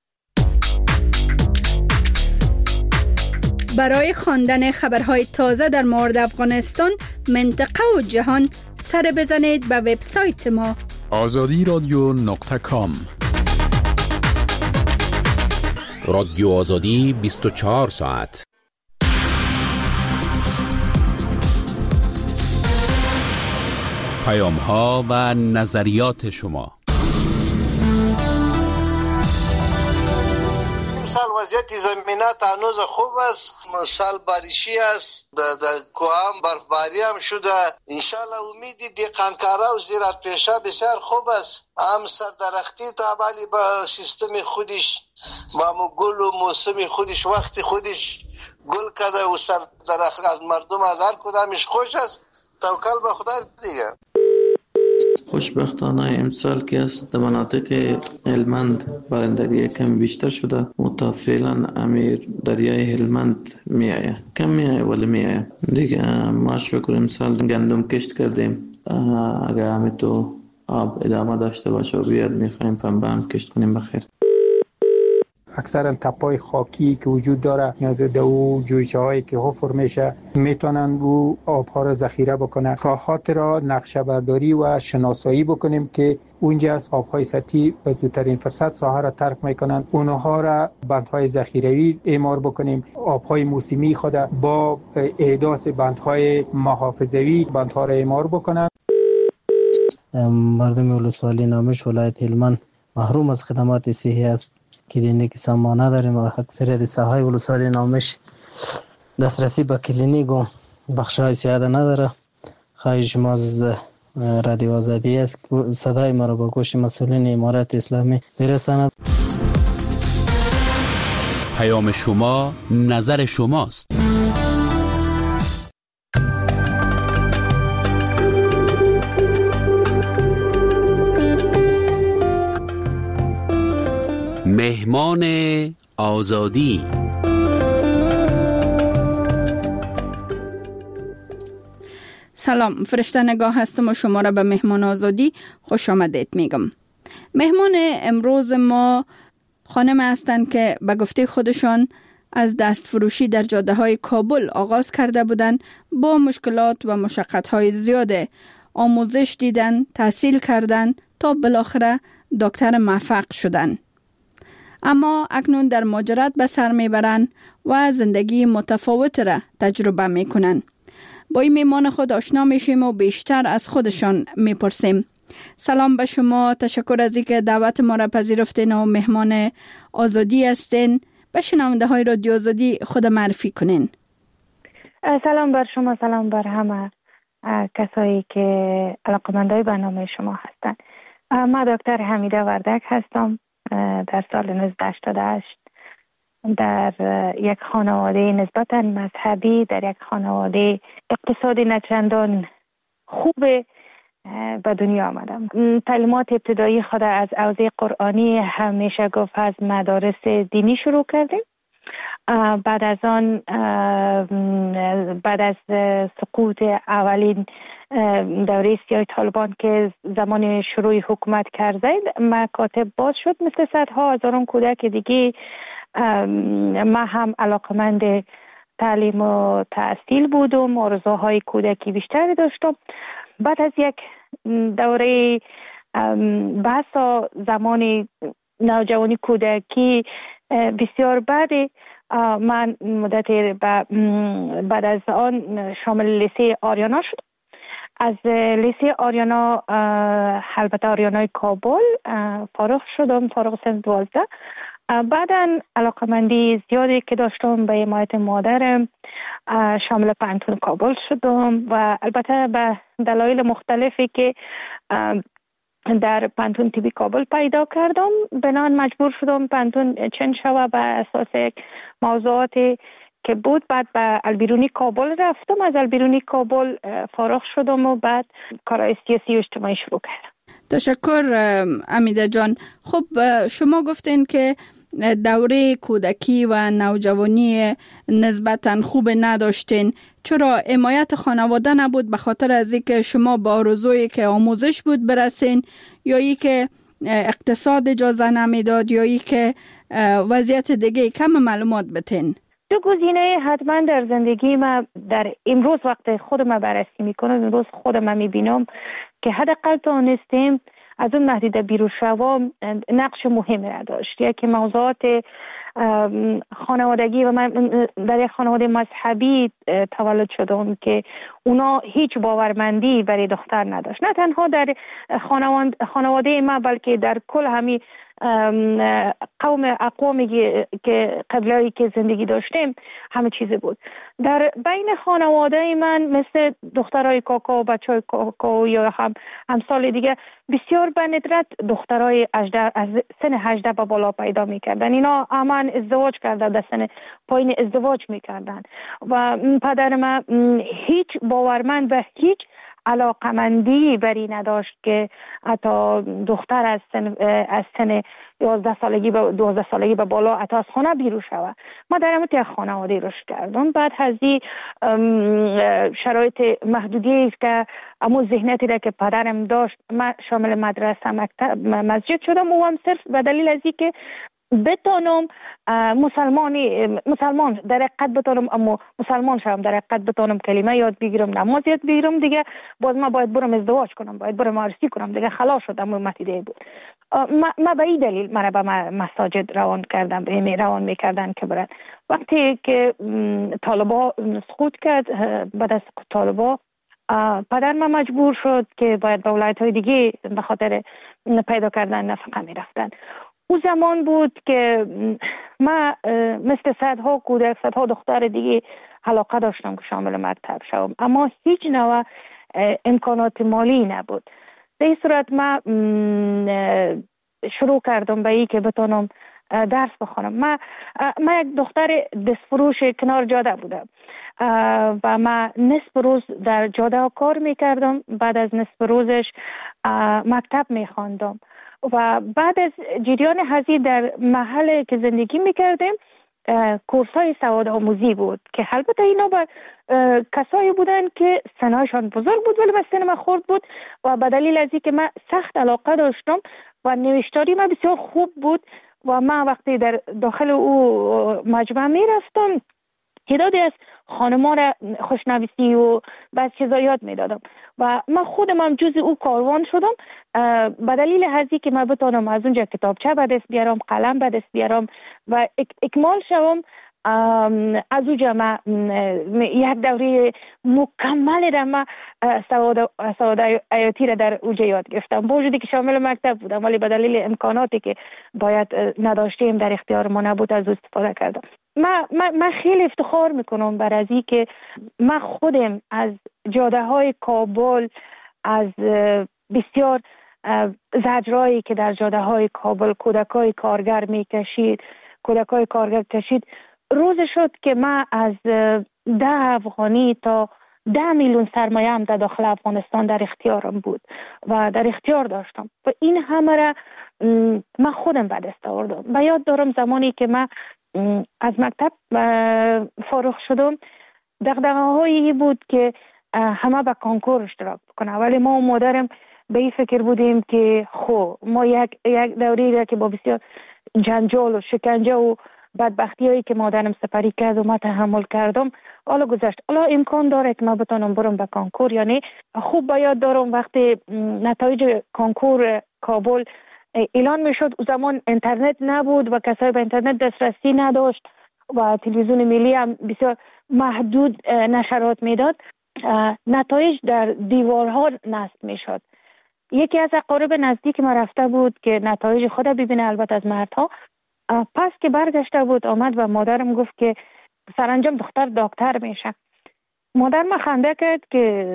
[SPEAKER 6] برای خواندن خبرهای تازه در مورد افغانستان، منطقه و جهان سر بزنید به وبسایت ما
[SPEAKER 5] azadiradyo.com. رادیو آزادی 24 ساعت. پیام‌ها و نظریات شما.
[SPEAKER 2] سال وضعیت زمینات هنوز خوب است، سال باریشی است، در کوام برفباری هم شده. انشالله امیدی دیقانکارا و زیرات پیشه بسیار خوب است. هم سردرختی تابعی با سیستم خودش، با گل و موسم خودش، وقتی خودش گل کرده و سردرخت از مردم از هر کدامش خوش است. توکل به خدا دیگه.
[SPEAKER 20] خوشبختانه امسال که است در مناطق هلمند بارندگی کم بیشتر شده و فعلا امیر دریای هلمند میآیه، کم میآیه ولی میآیه دیگه. ما شکر امسال گندم کشت کردیم، اگر همین تو آب ادامه داشته باشه و بیاد میخوایم پنبه هم کشت کنیم بخیر.
[SPEAKER 21] اکثرا تپای خاکی که وجود داره یا دو جویچه هایی که حفر میشه میتونن او آبها را ذخیره بکنن. راهات را نقشه برداری و شناسایی بکنیم که اونجا از آبهای سطحی به زودترین فرصت ساحه را ترک میکنن، اونها را بندهای ذخیروی اعمار بکنیم. آبهای موسمی خود با احداث بندهای محافظوی بندها را اعمار بکنن.
[SPEAKER 8] مردم ولسوالی نامش ولایت هلمند محروم از خدمات صحی است. کلینیک سامانه داریم و اکثریت ساحای ولسوالی نامش دسترسی به کلینیک و بخش‌های سیاده نداره. خواهش ما از رادیو آزادی است که صدای ما را به گوش مسئولین امارت اسلامی برساند.
[SPEAKER 5] پیام شما نظر شماست. مهمان آزادی.
[SPEAKER 6] سلام، فرشته نگاه هستم و شما را به مهمان آزادی خوش آمدید میگم. مهمان امروز ما خانم هستند که به گفته خودشان از دست فروشی در جاده های کابل آغاز کرده بودند. با مشکلات و مشقت های زیاده آموزش دیدن، تحصیل کردن تا بالاخره دکتر موفق شدن. اما اکنون در مهاجرت به سر میبرند و زندگی متفاوت را تجربه میکنن. با این مهمان خود آشنا میشیم و بیشتر از خودشان میپرسیم. سلام به شما، تشکر از اینکه دعوت ما را پذیرفتین و مهمان آزادی هستین. به شنونده های رادیو آزادی خود معرفی کنین.
[SPEAKER 16] سلام بر شما، سلام بر همه کسایی که علاقه‌مندای برنامه شما هستند. من دکتر حمیده وردک هستم. در سال 1988 در یک خانواده نسبتاً مذهبی، در یک خانواده اقتصادی نچندان خوب به دنیا آمدم. تعلیمات ابتدایی خود از حوزه قرآنی همیشه گفت از مدارس دینی شروع کردیم. بعد از آن بعد از سقوط اولین دوره سیاه طالبان که زمان شروع حکومت کرد مکاتب باز شد، مثل صدها هزاران کودک دیگه ما هم علاقمند تعلیم و تحصیل بودم، آرزوهای کودکی بیشتری داشتم. بعد از یک دوره بحث زمان نوجوانی کودکی بسیار بعد من مدت بعد از آن شامل لیسه آریانا شد. از لیسه آریانا، البته آریانای کابل، فارغ شدم، فارغ سن 12. بعداً علاقمندی زیادی که داشتم به حمایت مادرم شامل پانتون کابل شدم و البته به دلایل مختلفی که در پانتون تیبی کابل پیدا کردم بنان مجبور شدم پانتون چنج شوه به اساس موضوعاتی که بود. بعد به البیرونی کابل رفتم، از البیرونی کابل فارغ شدم و بعد کارهای سیاسی و اجتماعی شروع کردم.
[SPEAKER 6] تشکر امیده جان. خب شما گفتین که دوره کودکی و نوجوانی نسبتاً خوب نداشتین. چرا حمایت خانواده نبود؟ به خاطر از اینکه شما با آرزویی که آموزش بود برسین، یا ای که اقتصاد اجازه نمیداد، یا ای که وضعیت دیگه؟ کم معلومات بتین.
[SPEAKER 16] دو گزینه حتما در زندگی ما در امروز وقت خودم بررسی میکنم، امروز خودم میبینم که حداقل تونستیم از اون محدوده بیرون شوم نقش مهمی را داشت. یکی موضوعات خانوادگی و من در یک خانواده مذهبی تولد شدم که اونا هیچ باورمندی برای دختر نداشت، نه تنها در خانواده ما بلکه در کل همین اقوامی که قبلایی که زندگی داشتیم همه چیزی بود. در بین خانواده من مثل دخترای کاکا و بچهای کاکا یا همسال دیگه بسیار به ندرت دخترای از سن 18 به بالا پیدا میکردن. اینا همان ازدواج کردن، در سن پایین ازدواج میکردن و پدر من هیچ باورمند و هیچ علاقمندی بری نداشت که حتی دختر از سن 11 سالگی به 12 سالگی به بالا حتی از خانه بیرون شود. ما در همون یک خانواده رشد کردم. بعد از این شرایط محدودی که امو ذهنیتی را که پدرم داشت، من شامل مدرسه مسجد شدم و هم صرف به دلیل از اینکه بتونم مسلمان در حقیقت بتونم، اما مسلمان شدم در حقیقت بتونم کلمه یاد بگیرم، نماز یاد بگیرم، دیگه باز ما باید برم ازدواج کنم، باید برم عروسی کنم، دیگه خلاص شدم. متیده بود. ما به این دلیل مرا به مساجد روان میکردن که برن. وقتی که طالبا سقوط کرد، بعد از طالبا پدر من مجبور شد که باید به ولایت‌های دیگه به خاطر پیدا کردن نفقه می رفتن. او زمان بود که من مثل صدها کودک، صدها دختر دیگه علاقه داشتم که شامل مکتب شوم، اما هیچ نوع امکانات مالی نبود. در این صورت من شروع کردم به این که بتونم درس بخونم. من یک دختر دستفروش کنار جاده بودم و من نصف روز در جاده کار میکردم، بعد از نصف روزش مکتب میخواندم و بعد از جریان هزینه در محل که زندگی میکردیم کورس های سواد آموزی بود که البته اینا با کسایی بودن که سنایشان بزرگ بود ولی به سن من خورد بود و به دلیل از اینکه من سخت علاقه داشتم و نوشتاری من بسیار خوب بود و من وقتی در داخل او مجمع می رفتم تعدادی از خانم‌ها را خوشنویسی و بعض چیزا یاد میدادم و من خودم هم جز او کاروان شدم به دلیل هزی که من بتونم از اونجا کتابچه به دست بیارم، قلم به دست بیارم و اکمال شوم. از اونجا من یک دوره مکمل را من سواد حیاتی را در اونجا یاد گرفتم، با وجودی که شامل مکتب بودم ولی به دلیل امکاناتی که باید نداشتیم در اختیار ما نبود از استفاده کردم. من خیلی افتخار میکنم بر از این که من خودم از جاده های کابل، از بسیار زجرایی که در جاده های کابل کودکای کارگر میکشید، کودکای کارگر کشید، روز شد که من از 10 افغانی تا 10 میلیون سرمایه هم در داخل افغانستان در اختیارم بود و در اختیار داشتم و این همه را من خودم به دست آوردم. و یاد دارم زمانی که من از مکتب فارغ شدم دغدغه‌هایی بود که همه به کنکور اشتراک بکنه، ولی ما و مادرم به این فکر بودیم که ما یک دوری را که با بسیار جنجال و شکنجه و بدبختی هایی که مادرم سپری کرد و ما تحمل کردم حالا گذشت، حالا امکان داره که ما بتونم برم به کنکور یا نه. خوب به یاد دارم وقتی نتایج کنکور کابل اعلان میشد، او زمان اینترنت نبود و کسایی به اینترنت دسترسی نداشت و تلویزیون ملی هم بسیار محدود نشرات میداد. نتایج در دیوارها نصب میشد. یکی از اقارب نزدیک ما رفته بود که نتایج خود ببینه، البته از مردها. پس که برگشته بود آمد و مادرم گفت که سرانجام دختر دکتر میشه. مادر ما خنده کرد که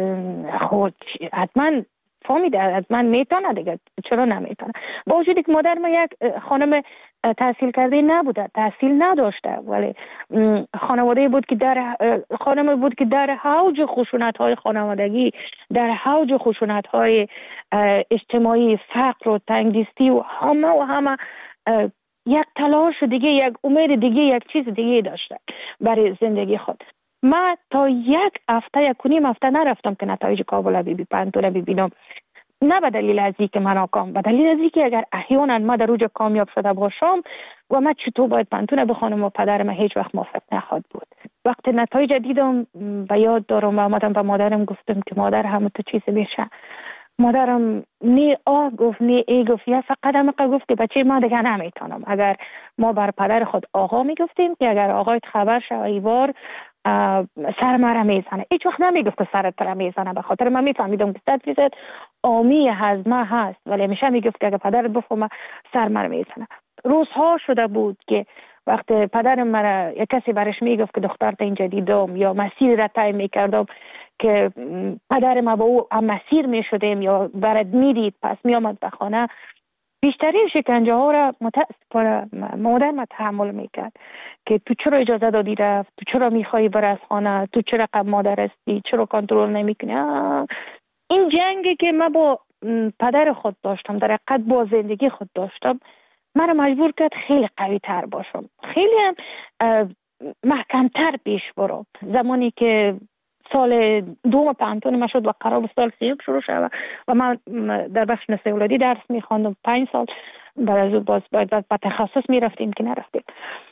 [SPEAKER 16] خود حتما فهمیده حتما میتونه دیگه، چرا نمیتونه؟ با وجودی که مادر ما یک خانم تحصیل کرده نبوده، تحصیل نداشته، ولی خانواده بود که خانم بود که در حوج خشونت‌های خانوادگی، در حوج خشونت‌های اجتماعی، فقر و تنگدستی و همه یک تلاش دیگه، یک امید دیگه، یک چیز دیگه داشته برای زندگی خود. من تا یک هفته، یک و نیم هفته نرفتم که نتایج کابل پنتون ببینم، نه به دلیل از اینکه من ناکام، به دلیل از اینکه اگر احیانا ما در اوج کامیاب شده باشم و من چطور باید پنتون بخونم و پدرم هیچ وقت موافق نخواهد بود. وقتی نتایج دیدم به یاد دارم و آمدم به مادرم گفتم که مادر همه تو چیز میشه. مادرم نی گفت نی ای گفت، یا فقط هم گفت که بچه ما دیگه نمیتونم. اگر ما بر پدر خود آقا میگفتیم که اگر آقایت خبر شد ایوار سر مرا میزنه، هیچ وقت نمیگفت که سرت را میزنه، به خاطر من میفهمیدم که 100% آمی هضمه هست، ولی همیشه میگفت که اگر پدرت بفهمه سر مرا میزنه. روزها شده بود که وقت پدرم مرا یک کسی برش میگفت که دختر تا اینجا دیدم یا مسیر را طی میکردم که پدر ما با او هم مسیر میشدیم یا برد میدید پس میامد به خانه، بیشترین شکنجه ها را متاسفانه مادر ما تحمل میکرد که تو چرا اجازه دادی رفت، تو چرا میخوایی بر از خانه، تو چرا قبل مادر هستی، چرا کنترل نمیکنی. این جنگی که من با پدر خود داشتم، در حقیقت با زندگی خود داشتم، من مجبور کرد خیلی قوی تر باشم، خیلی هم محکمتر پیش برم. زمانی که سال دوم پنتون ما شد و قرار سال سیوم شروع شد و من در بخش نسل اولادی درس میخواندم 5 سال، بعد از باز باید با تخصص میرفتیم که نرفتیم.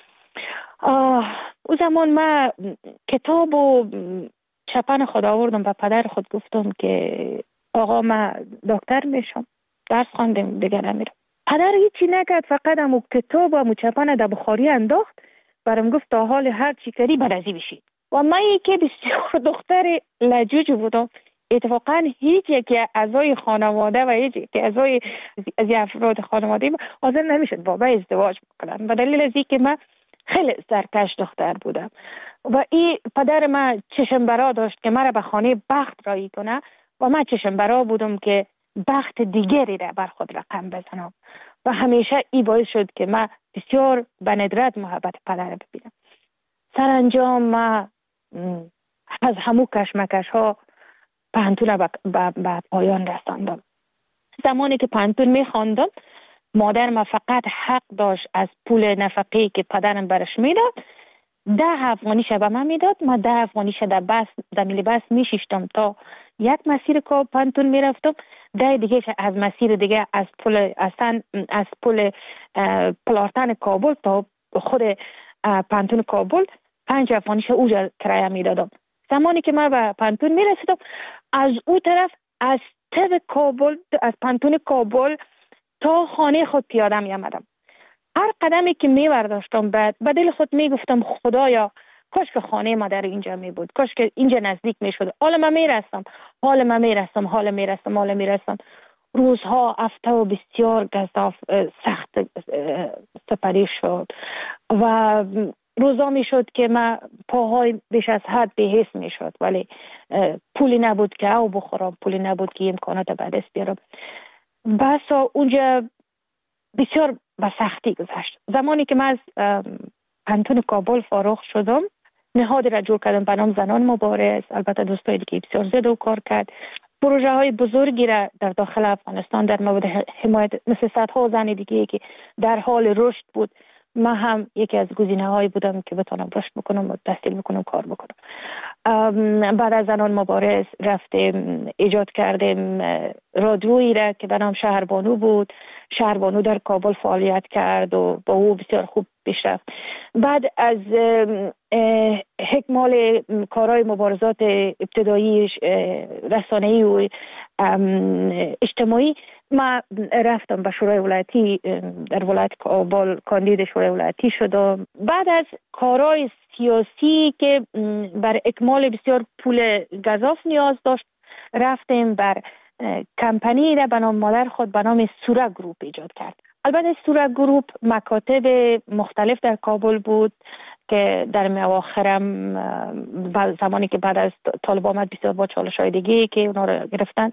[SPEAKER 16] او زمان من کتاب و چپن خود آوردم و پدر خود گفتم که آقا من دکتر میشم، درس خواندم دیگه نمیرم. پدر هیچی نکرد، فقط همو کتاب و چپن در بخاری انداخت، برام گفت تا حال هر چی کردی بعد ازی بشید. و من که بسیار دختر لجوج بودم، اتفاقا هیچ یک اعضای خانواده و هیچ یک اعضای از افراد خانواده حاضر نمیشد با من ازدواج بکنن، به دلیل از اینکه من خیلی سرکش دختر بودم و این پدر من چشم برا داشت که مرا به خانه بخت رایی کنه و من چشم برا بودم که بخت دیگری را بر خود رقم بزنم و همیشه این باعث شد که من بسیار به ندرت محبت پدر ببینم. سرانجام من از همو کشمکش ها پانتون به پایان رساندم. زمانی که پانتون میخواندم مادر ما فقط حق داشت از پول نفقه‌ای که پدرم برش میداد 10 افغانی به من میداد. ما 10 افغانی در میلی بس میشیشتم تا یک مسیر که پانتون میرفتم، 10 دیگه از مسیر دیگه از پل پلارتن کابل تا خود پانتون کابل 5 افغانی اوجا کرایه میدادم. زمانی که من به پانتون میرسیدم از او طرف از کابل، از پانتون کابل تا خانه خود پیاده می آمدم. هر قدمی که می برداشتم به دل خود می گفتم خدایا کاش که خانه ما در اینجا می بود، کاش که اینجا نزدیک می شد. حالا من می رسم. روزها هفته و بسیار گزاف سخت سپری شد و روزا می شد که من پاهای بیش از حد بی‌حس می شد، ولی پولی نبود که او بخورم، پولی نبود که امکانات به دست بیارم. بسا اونجا بسیار به سختی گذشت. زمانی که من از پانتون کابل فارغ شدم نهادی را جور کردم به نام زنان مبارز. البته دوستای دیگه بسیار زیاد کار کرد. پروژه های بزرگی را در داخل افغانستان در مورد حمایت مثل صدها زن دیگه که در حال رشد بود، من هم یکی از گزینه‌هایی بودم که بتونم رشد بکنم و تحصیل بکنم، کار بکنم. بعد از زنان مبارز رفتیم ایجاد کردیم رادیویی را که به نام شهربانو بود. شهربانو در کابل فعالیت کرد و با او بسیار خوب پیش رفت. بعد از اکمال کارهای مبارزات ابتدایی رسانه‌ای و اجتماعی ما رفتم به شورای ولایتی در ولایت کابل کاندید شورای ولایتی شدم. بعد از کارهای سیاسی که بر اکمال بسیار پول گزاف نیاز داشت رفتیم بر کمپانی را به نام مادر خود به نام سوره گروپ ایجاد کرد. البته سوره گروپ مکاتب مختلف در کابل بود که در اواخرم زمانی که بعد از طالبان آمد بسیار با چالش‌های دیگه که اونا رو گرفتن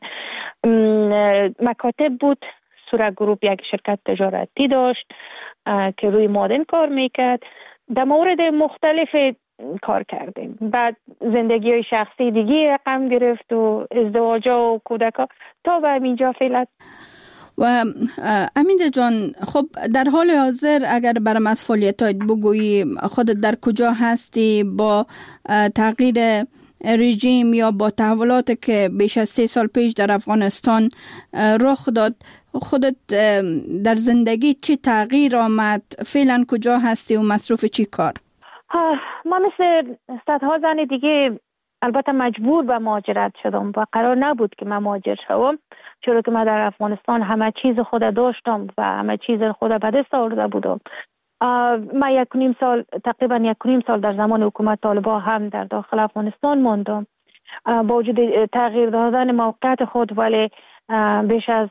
[SPEAKER 16] مکاتب بود. سوره گروپ یک شرکت تجارتی داشت که روی مادن کار میکرد. در مورد مختلف کار کردیم. بعد زندگی های شخصی دیگه رقم گرفت و ازدواجا و کودکا تا به اینجا فعلا.
[SPEAKER 6] و امید جان، خب در حال حاضر اگر برام از فعالیتات بگویی، خودت در کجا هستی با تغییر رژیم یا با تحولاتی که بیش از 3 سال پیش در افغانستان رخ داد، خودت در زندگی چی تغییر آمد؟ فعلا کجا هستی و مصروف چی کار؟
[SPEAKER 16] ما مثل صدها زن دیگه البته مجبور به مهاجرت شدم و قرار نبود که من مهاجر شوم، چرا که من در افغانستان همه چیز خود داشتم و همه چیز خود به دست آورده بودم. من تقریبا 1.5 سال در زمان حکومت طالبان هم در داخل افغانستان ماندم. با وجود تغییر دادن موقعیت خود ولی بیش از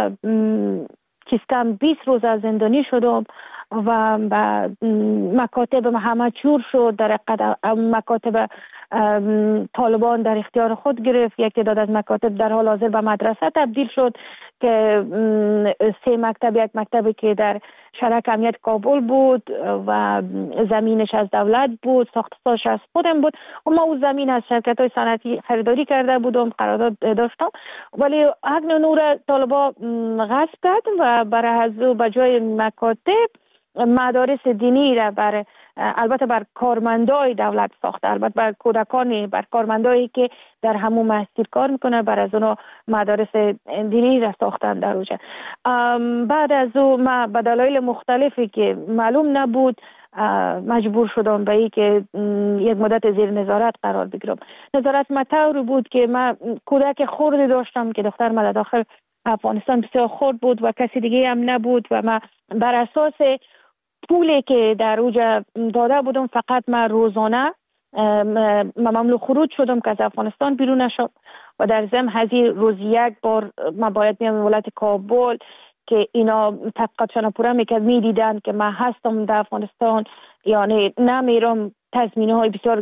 [SPEAKER 16] کم 20 روز از زندانی شدم و مکاتب همه چور شد. در مکاتب طالبان در اختیار خود گرفت. یک تعداد از مکاتب در حال حاضر به مدرسه تبدیل شد که 3 مکتب، یک مکتبی که در شرک امنیت کابل بود و زمینش از دولت بود، ساختش از خودم بود و ما اون زمین از شرکت های صنعتی خریداری کرده بودم، قرارداد داشتم، ولی حق نور طالبان غصب کرد و برای از به جای مکاتب مدارس دینی را البته بر کارمندای دولت ساخته، البته بر کودکانی، بر کارمندایی که در همون مسجد کار میکنه، بر از اونا مدارس دینی را ساختن در اوجه. بعد از او ما به دلایل مختلفی که معلوم نبود مجبور شدم به این که یک مدت زیر نظارت قرار بگیرم. نظارت مطور بود که من کودک خردی داشتم که دختر من داخل افغانستان بسیار خرد بود و کسی دیگه هم نبود و من بر اساس پولی که در اوجا داده بودم فقط من روزانه مملو خروج شدم که از افغانستان بیرون نشم و در ضمن هزی روز یک بار من باید میام ولایت کابل که اینا تحقیقاتشان پورا میدیدن که من هستم در افغانستان، یعنی نمیرم. تضمینه های بسیار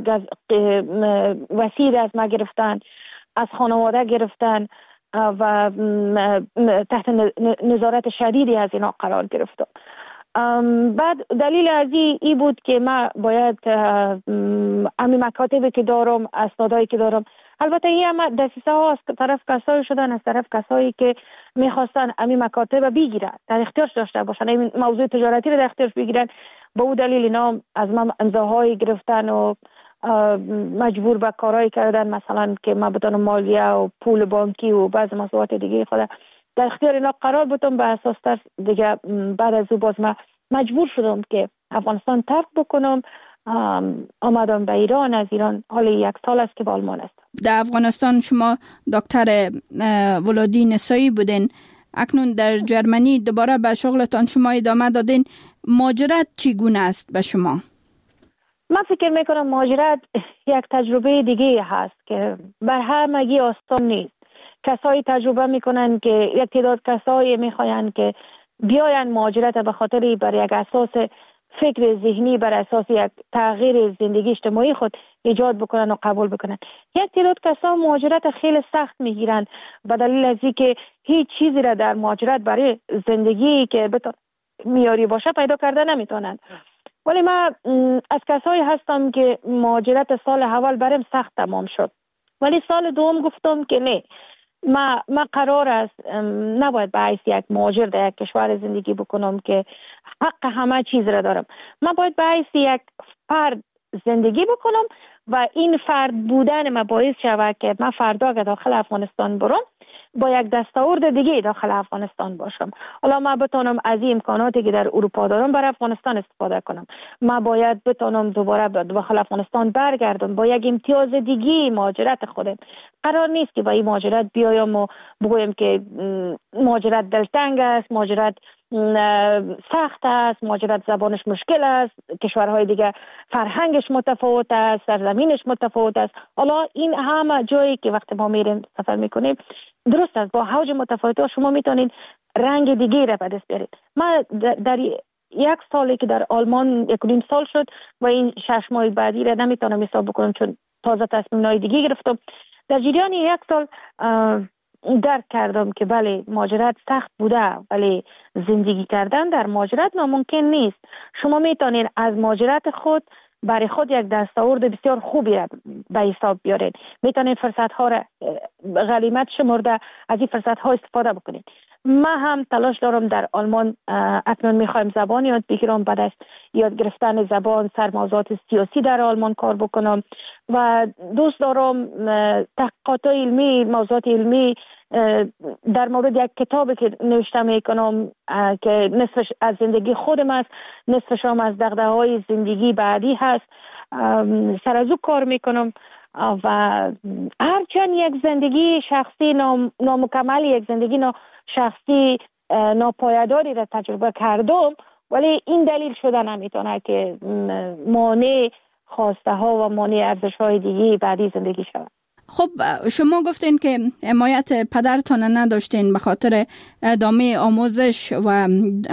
[SPEAKER 16] وسیع از ما گرفتن، از خانواده گرفتن و تحت نظارت شدیدی از اینا قرار گرفتم. بعد دلیل از ای بود که من باید امی مکاتبی که دارم، اسنادایی که دارم، البته این هم دسیسه ها از طرف کسایی شدن، از طرف کسایی که میخواستن امی مکاتب بگیرن، در اختیارش داشته باشن، این موضوع تجارتی رو در اختیارش بگیرن. به اون دلیل اینا از من امضاهایی گرفتن و مجبور به کارهایی کردن، مثلا که من بتونم مالیه و پول بانکی و بعض مسئولیت دیگه خود در اختیار اینا قرار بدم. به اساس دیگه بعد از او باز من مجبور شدم که افغانستان ترک بکنم. آمدم به ایران. از ایران حالا 1 سال است که به آلمان هستم.
[SPEAKER 6] در افغانستان شما دکتر ولادی نسایی بودین، اکنون در جرمنی دوباره به شغلتان شما ادامه دادین. مهاجرت چگونه است به شما؟
[SPEAKER 16] من فکر میکنم مهاجرت یک تجربه دیگه هست که بر همگی آسان نیست. کسایی تجربه میکنن که یک تعداد کسایی میخواین که بیاین مهاجرت به خاطر بر یک اساس فکر ذهنی، بر اساس یک تغییر زندگی اجتماعی خود ایجاد بکنن و قبول بکنن. یک تعداد کسا مهاجرت خیلی سخت میگیرن به دلیل از اینکه هیچ چیزی را در مهاجرت برای زندگی که میاری باشه پیدا کرده نمیتونن. ولی من از کسایی هستم که مهاجرت سال اول برام سخت تمام شد، ولی سال دوم گفتم که نه، من قرار است نباید به حیث یک مهاجر در یک کشور زندگی بکنم که حق همه چیز را دارم. من باید به حیث یک فرد زندگی بکنم و این فرد بودن من باعث شود که من فردا که داخل افغانستان برم با یک دستاورد دیگه داخل افغانستان باشم. حالا من بتونم از این امکاناتی که در اروپا دارم بر افغانستان استفاده کنم. من باید بتونم دوباره داخل افغانستان برگردم با یک امتیاز دیگه مهاجرت خودم. قرار نیست که با این مهاجرت بیایم و بگویم که مهاجرت دلتنگ است، مهاجرت سخت است، مهاجرت زبانش مشکل است، کشورهای دیگه فرهنگش متفاوت است، سرزمینش متفاوت است. حالا این همه جایی که وقتی ما میریم سفر میکنیم درست است، با حوج متفاوت شما میتونید رنگ دیگه را به دست بیارید. من در 1 سالی که در آلمان 1.5 سال شد و این 6 ماه بعدی را نمیتونم حساب بکنم چون تازه تصمیم‌های دیگه گرفتم. در جریان 1 سال درک کردم که بله مهاجرت سخت بوده، ولی زندگی کردن در مهاجرت ناممکن نیست. شما میتونید از مهاجرت خود برای خود یک دستاورد بسیار خوبی را به حساب بیارید. میتونید فرصت‌ها را غنیمت شمرده از این فرصت‌ها استفاده بکنید. من هم تلاش دارم در آلمان اکنون میخوایم زبان یاد بگیرم، بعد از یاد گرفتن زبان سرموضوعات سیاسی در آلمان کار بکنم و دوست دارم تحقیقات علمی، موضوعات علمی در مورد یک کتابی که نوشته میکنم که نصفش از زندگی خودم است، نصفش هم از دغدغه‌های زندگی بعدی هست، سر از او کار میکنم و هرچند یک زندگی شخصی نامکمل، یک زندگی شخصی ناپایداری را تجربه کردم، ولی این دلیل شده نمیتونه که مانع خواسته ها و مانع ارزش های دیگه بعدی زندگی شود.
[SPEAKER 6] خب شما گفتین که حمایت پدرتان نداشتین به خاطر ادامه آموزش و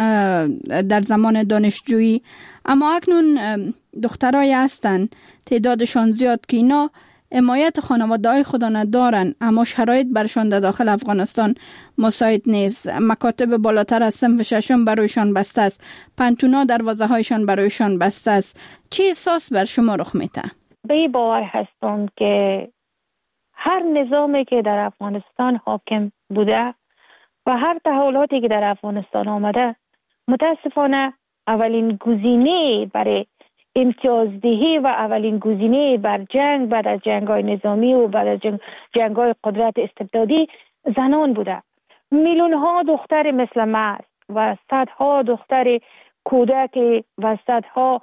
[SPEAKER 6] در زمان دانشجویی، اما اکنون دخترای هستن تعدادشان زیاد که اینا حمایت خانواده‌های خود ندارن، اما شرایط برشان در داخل افغانستان مساعد نیست. مکاتب بالاتر از صنف 6 برایشان بسته است، پنتونا دروازه‌هایشان برایشان بسته است. چه احساس بر شما رخ میده؟
[SPEAKER 16] به این باور هستم که هر نظامی که در افغانستان حاکم بوده و هر تحولاتی که در افغانستان آمده، متاسفانه اولین گزینه برای امتیازدهی و اولین گزینه بر جنگ بعد از جنگ‌های نظامی و بعد از جنگ‌های قدرت استبدادی زنان بوده. میلیون‌ها دختر مثل من و صدها دختر کودک و صدها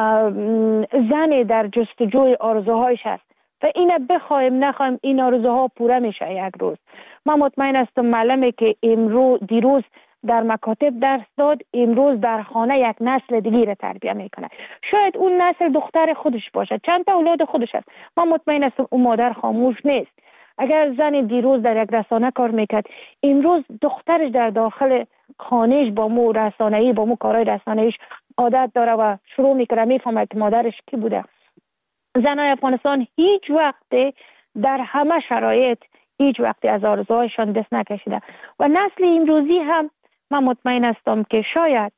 [SPEAKER 16] زن در جستجوی آرزوهایش است و اینه بخوایم نخوایم این آرزوها پوره میشه یک روز. من مطمئن هستم معلومه که دیروز در مکاتب درس داد، امروز در خانه یک نسل دیگه را تربیت میکنه. شاید اون نسل دختر خودش باشه، چند تا اولاد خودش هست، من مطمئن هستم اون مادر خاموش نیست. اگر زن دیروز در یک رسانه کار میکرد، امروز دخترش در داخل خانهش با مو رسانه‌ای، با مو کارهای رسانه‌ایش عادت داره و شروع میکنه میفهمه که مادرش کی بوده. زنای افغانستان هیچ وقت در همه شرایط هیچ وقت از آرزوهایشان دست نکشیده و نسل امروزی هم من مطمئن هستم که شاید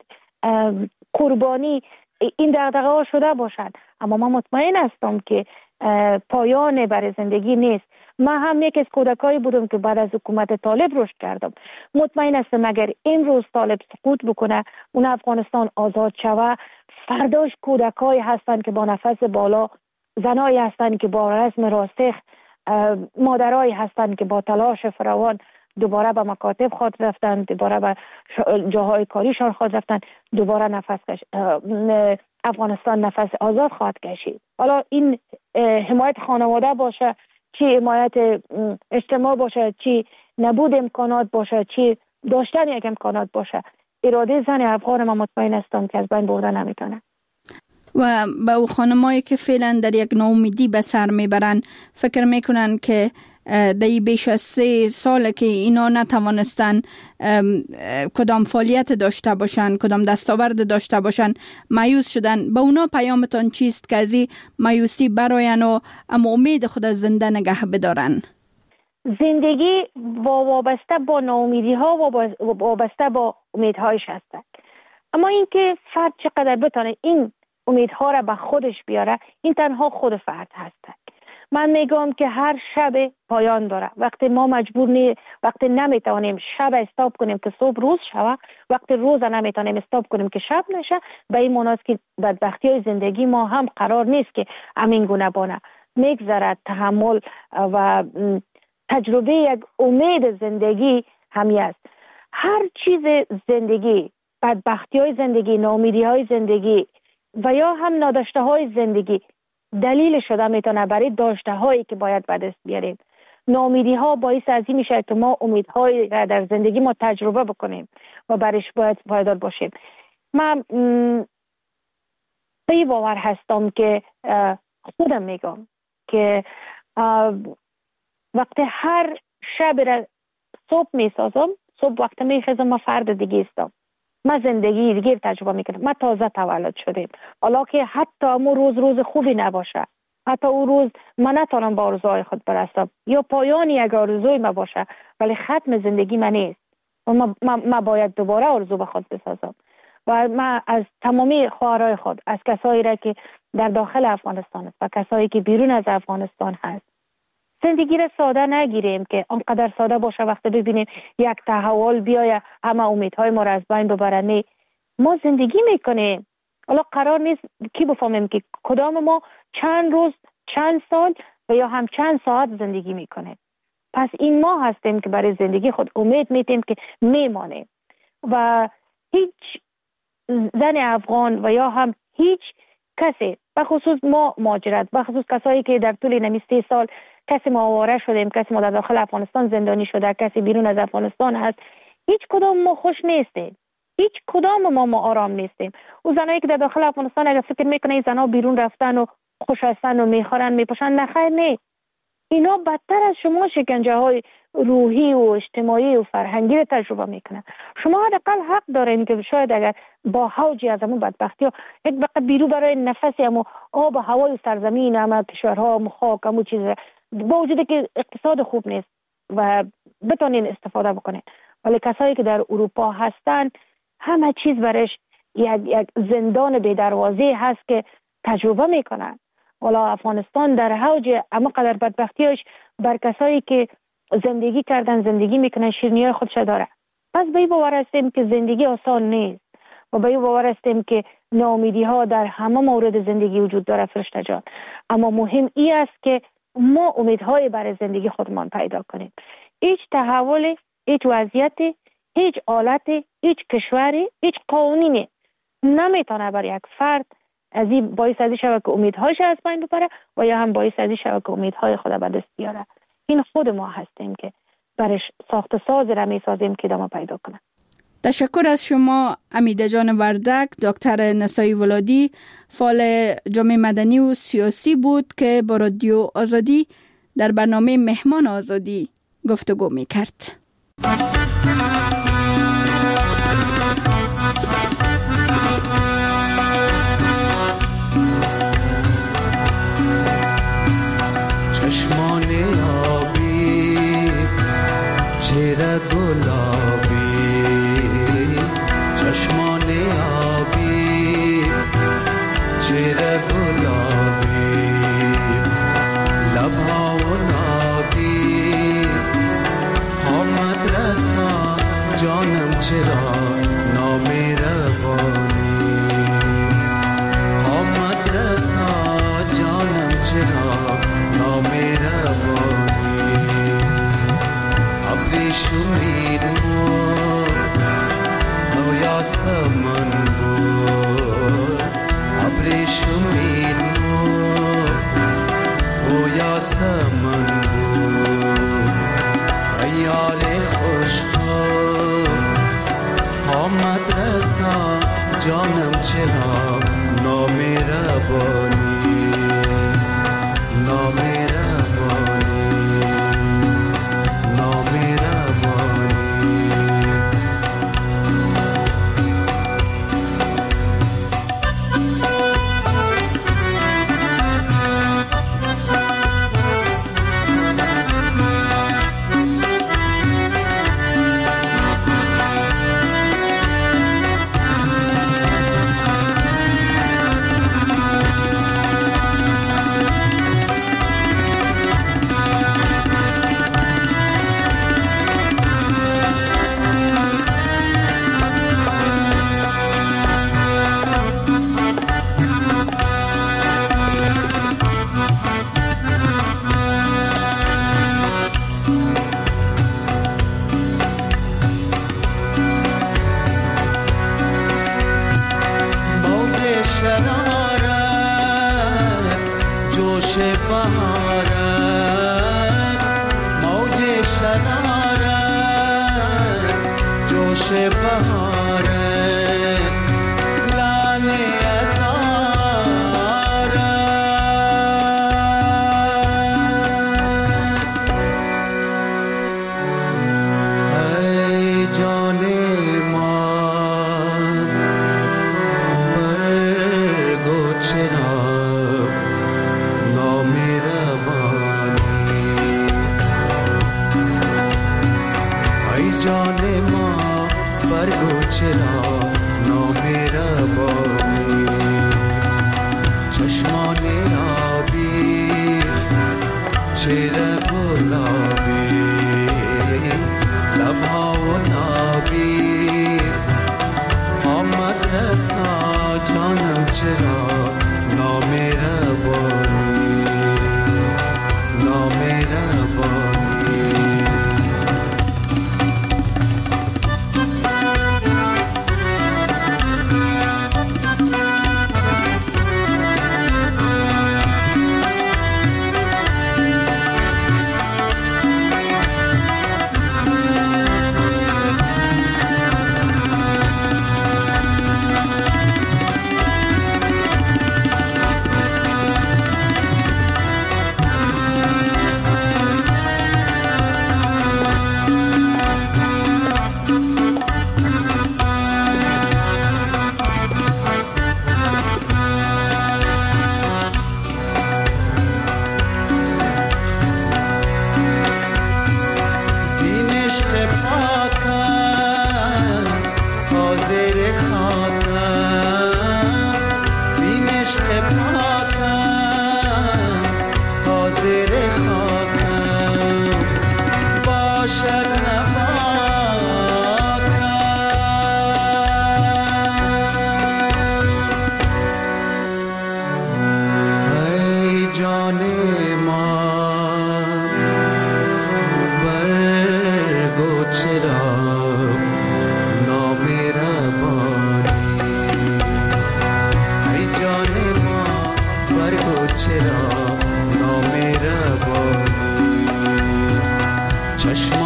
[SPEAKER 16] قربانی این دغدغه ها شده باشد، اما من مطمئن هستم که پایان برای زندگی نیست. من هم یک از کودکایی بودم که بعد از حکومت طالب رشد کردم. مطمئن هستم اگر امروز طالب سقوط بکنه، اون افغانستان آزاد شوه، فرداش کودکایی هستند که با نفس بالا، زنایی هستند که با رسم راسخ، مادرایی هستند که با تلاش فراوان دوباره به مکاتب خود رفتند، دوباره به جاهای کاریشان خود رفتند، دوباره افغانستان نفس آزاد خواهد کشید. حالا این حمایت خانواده باشه، چی حمایت اجتماع باشه، چی نبود امکانات باشه، چی داشتن یک امکانات باشه، اراده زن افغان من مطمئن هستم که از بین برده نمیتونه.
[SPEAKER 6] و به او خانمایی که فعلا در یک ناامیدی به سر میبرن، فکر میکنن که در بیش از 3 سال که اینا نتوانستن کدام فعالیت داشته باشن، کدام دستاورد داشته باشن، مایوس شدن. به اونا پیامتان چیست که از این مایوسی براین و اما امید خود از زنده نگه بدارن؟
[SPEAKER 16] زندگی وابسته با ناامیدی ها و وابسته با امیدهایش هستند، اما اینکه فرد چقدر بتونه این امیدها را به خودش بیاره، این تنها خود فرد هست. من میگم که هر شب پایان داره. وقتی ما وقتی نمیتونیم شب استاپ کنیم که صبح روز شوه، وقتی روز نمیتونیم استاپ کنیم که شب نشه، به این معناست که بدبختی زندگی ما هم قرار نیست که همین گونه بانه. میگذرد تحمل و تجربه یک امید زندگی همی است. هر چیز زندگی، بدبختی های زندگی، ناامیدی های زندگی و یا هم ناداشته های زندگی دلیل شده میتونه برای داشته هایی که باید به دست بیاریم. ناامیدی ها باعث از این میشه که ما امیدهایی را در زندگی ما تجربه بکنیم و برش باید پایدار باشیم. من به باور هستم که خودم میگم که وقتی هر شب را صبح میسازم، صبح وقتی میخیزم ما فرد دیگه استم، ما زندگی دیگه تجربه میکنم. ما تازه تولد شدیم، حالا که حتی امو روز خوبی نباشه، حتی اون روز من نتونم با آرزوهای خود برسم یا پایانی یک آرزوی ما باشه، ولی ختم زندگی من نیست و ما باید دوباره آرزو به خود بسازم. و من از تمامی خواهرای خود، از کسایی را که در داخل افغانستان است و کسایی که بیرون از افغانستان هست، زندگی را ساده نگیریم که آنقدر ساده باشه وقتی ببینیم یک تحول بیایه همه امیدهای ما را از بین ببره. نه، ما زندگی میکنیم. حالا قرار نیست کی بفهمیم که کدام ما چند روز، چند سال و یا هم چند ساعت زندگی میکنیم. پس این ما هستیم که برای زندگی خود امید میتیم که میمانیم و هیچ زن افغان و یا هم هیچ کسی، بخصوص ما مهاجرت، بخصوص کسایی که در طول نمی 3 سال کسی ما آواره شدیم، کسی ما در داخل افغانستان زندانی شده، کسی بیرون از افغانستان هست، هیچ کدام ما خوش نیستیم، هیچ کدام ما آرام نیستیم. او زنایی که در داخل افغانستان اگر فکر میکنه این زنها بیرون رفتن و خوش هستن و میخورن میپوشن، نخیر، نه، اینا بدتر از شما شکنجه های روحی و اجتماعی و فرهنگی رو تجربه میکنن. شما حداقل حق دارین که شاید اگر با حوجی از همون بدبختی ها یک وقت بیرو برای نفسی همون آب و هوای سرزمین، همه کشورها، همون خاک، همون چیز، با وجود که اقتصاد خوب نیست و بتونین استفاده بکنین، ولی کسایی که در اروپا هستن همه چیز برش یک زندان بی دروازه هست که تجربه میکنن. والا افغانستان در حوج اما قدر بدبختیش بر کسایی که زندگی کردن، زندگی میکنن، شیرینی‌های خودش داره. پس به این باور هستیم که زندگی آسان نیست و به این باور هستیم که ناامیدی ها در همه مورد زندگی وجود داره فرشته جان، اما مهم این است که ما امیدهای برای زندگی خودمان پیدا کنیم. هیچ تحول، هیچ وضعیت، هیچ حالت، هیچ کشوری، هیچ قانونی نمیتونه برای یک فرد از این باعث ازی شود که امیدهایش از بین ببره و یا هم باعث ازی شود که امیدهای خود به دست بیاره. این خود ما هستیم که برش ساخت ساز را میسازیم که ادامه پیدا کنه.
[SPEAKER 6] تشکر از شما امیده جان وردک. دکتر نسایی ولادی فعال جامعه مدنی و سیاسی بود که با رادیو آزادی در برنامه مهمان آزادی گفتگو می کرد.
[SPEAKER 9] چشمان آبی چهره گلابی، چشمان آبی چهره گلابی، لبها و نابی، آمد رسا جانم چرا نامهربانی، آمد رسا جانم چرا نامهربانی، ابری شمیر نویا سمن بود، ابری شمیر نویا سمن بود، ایال خوش آمد رسا جانم چرا نامهربانی، چرا نامهربانی، چشم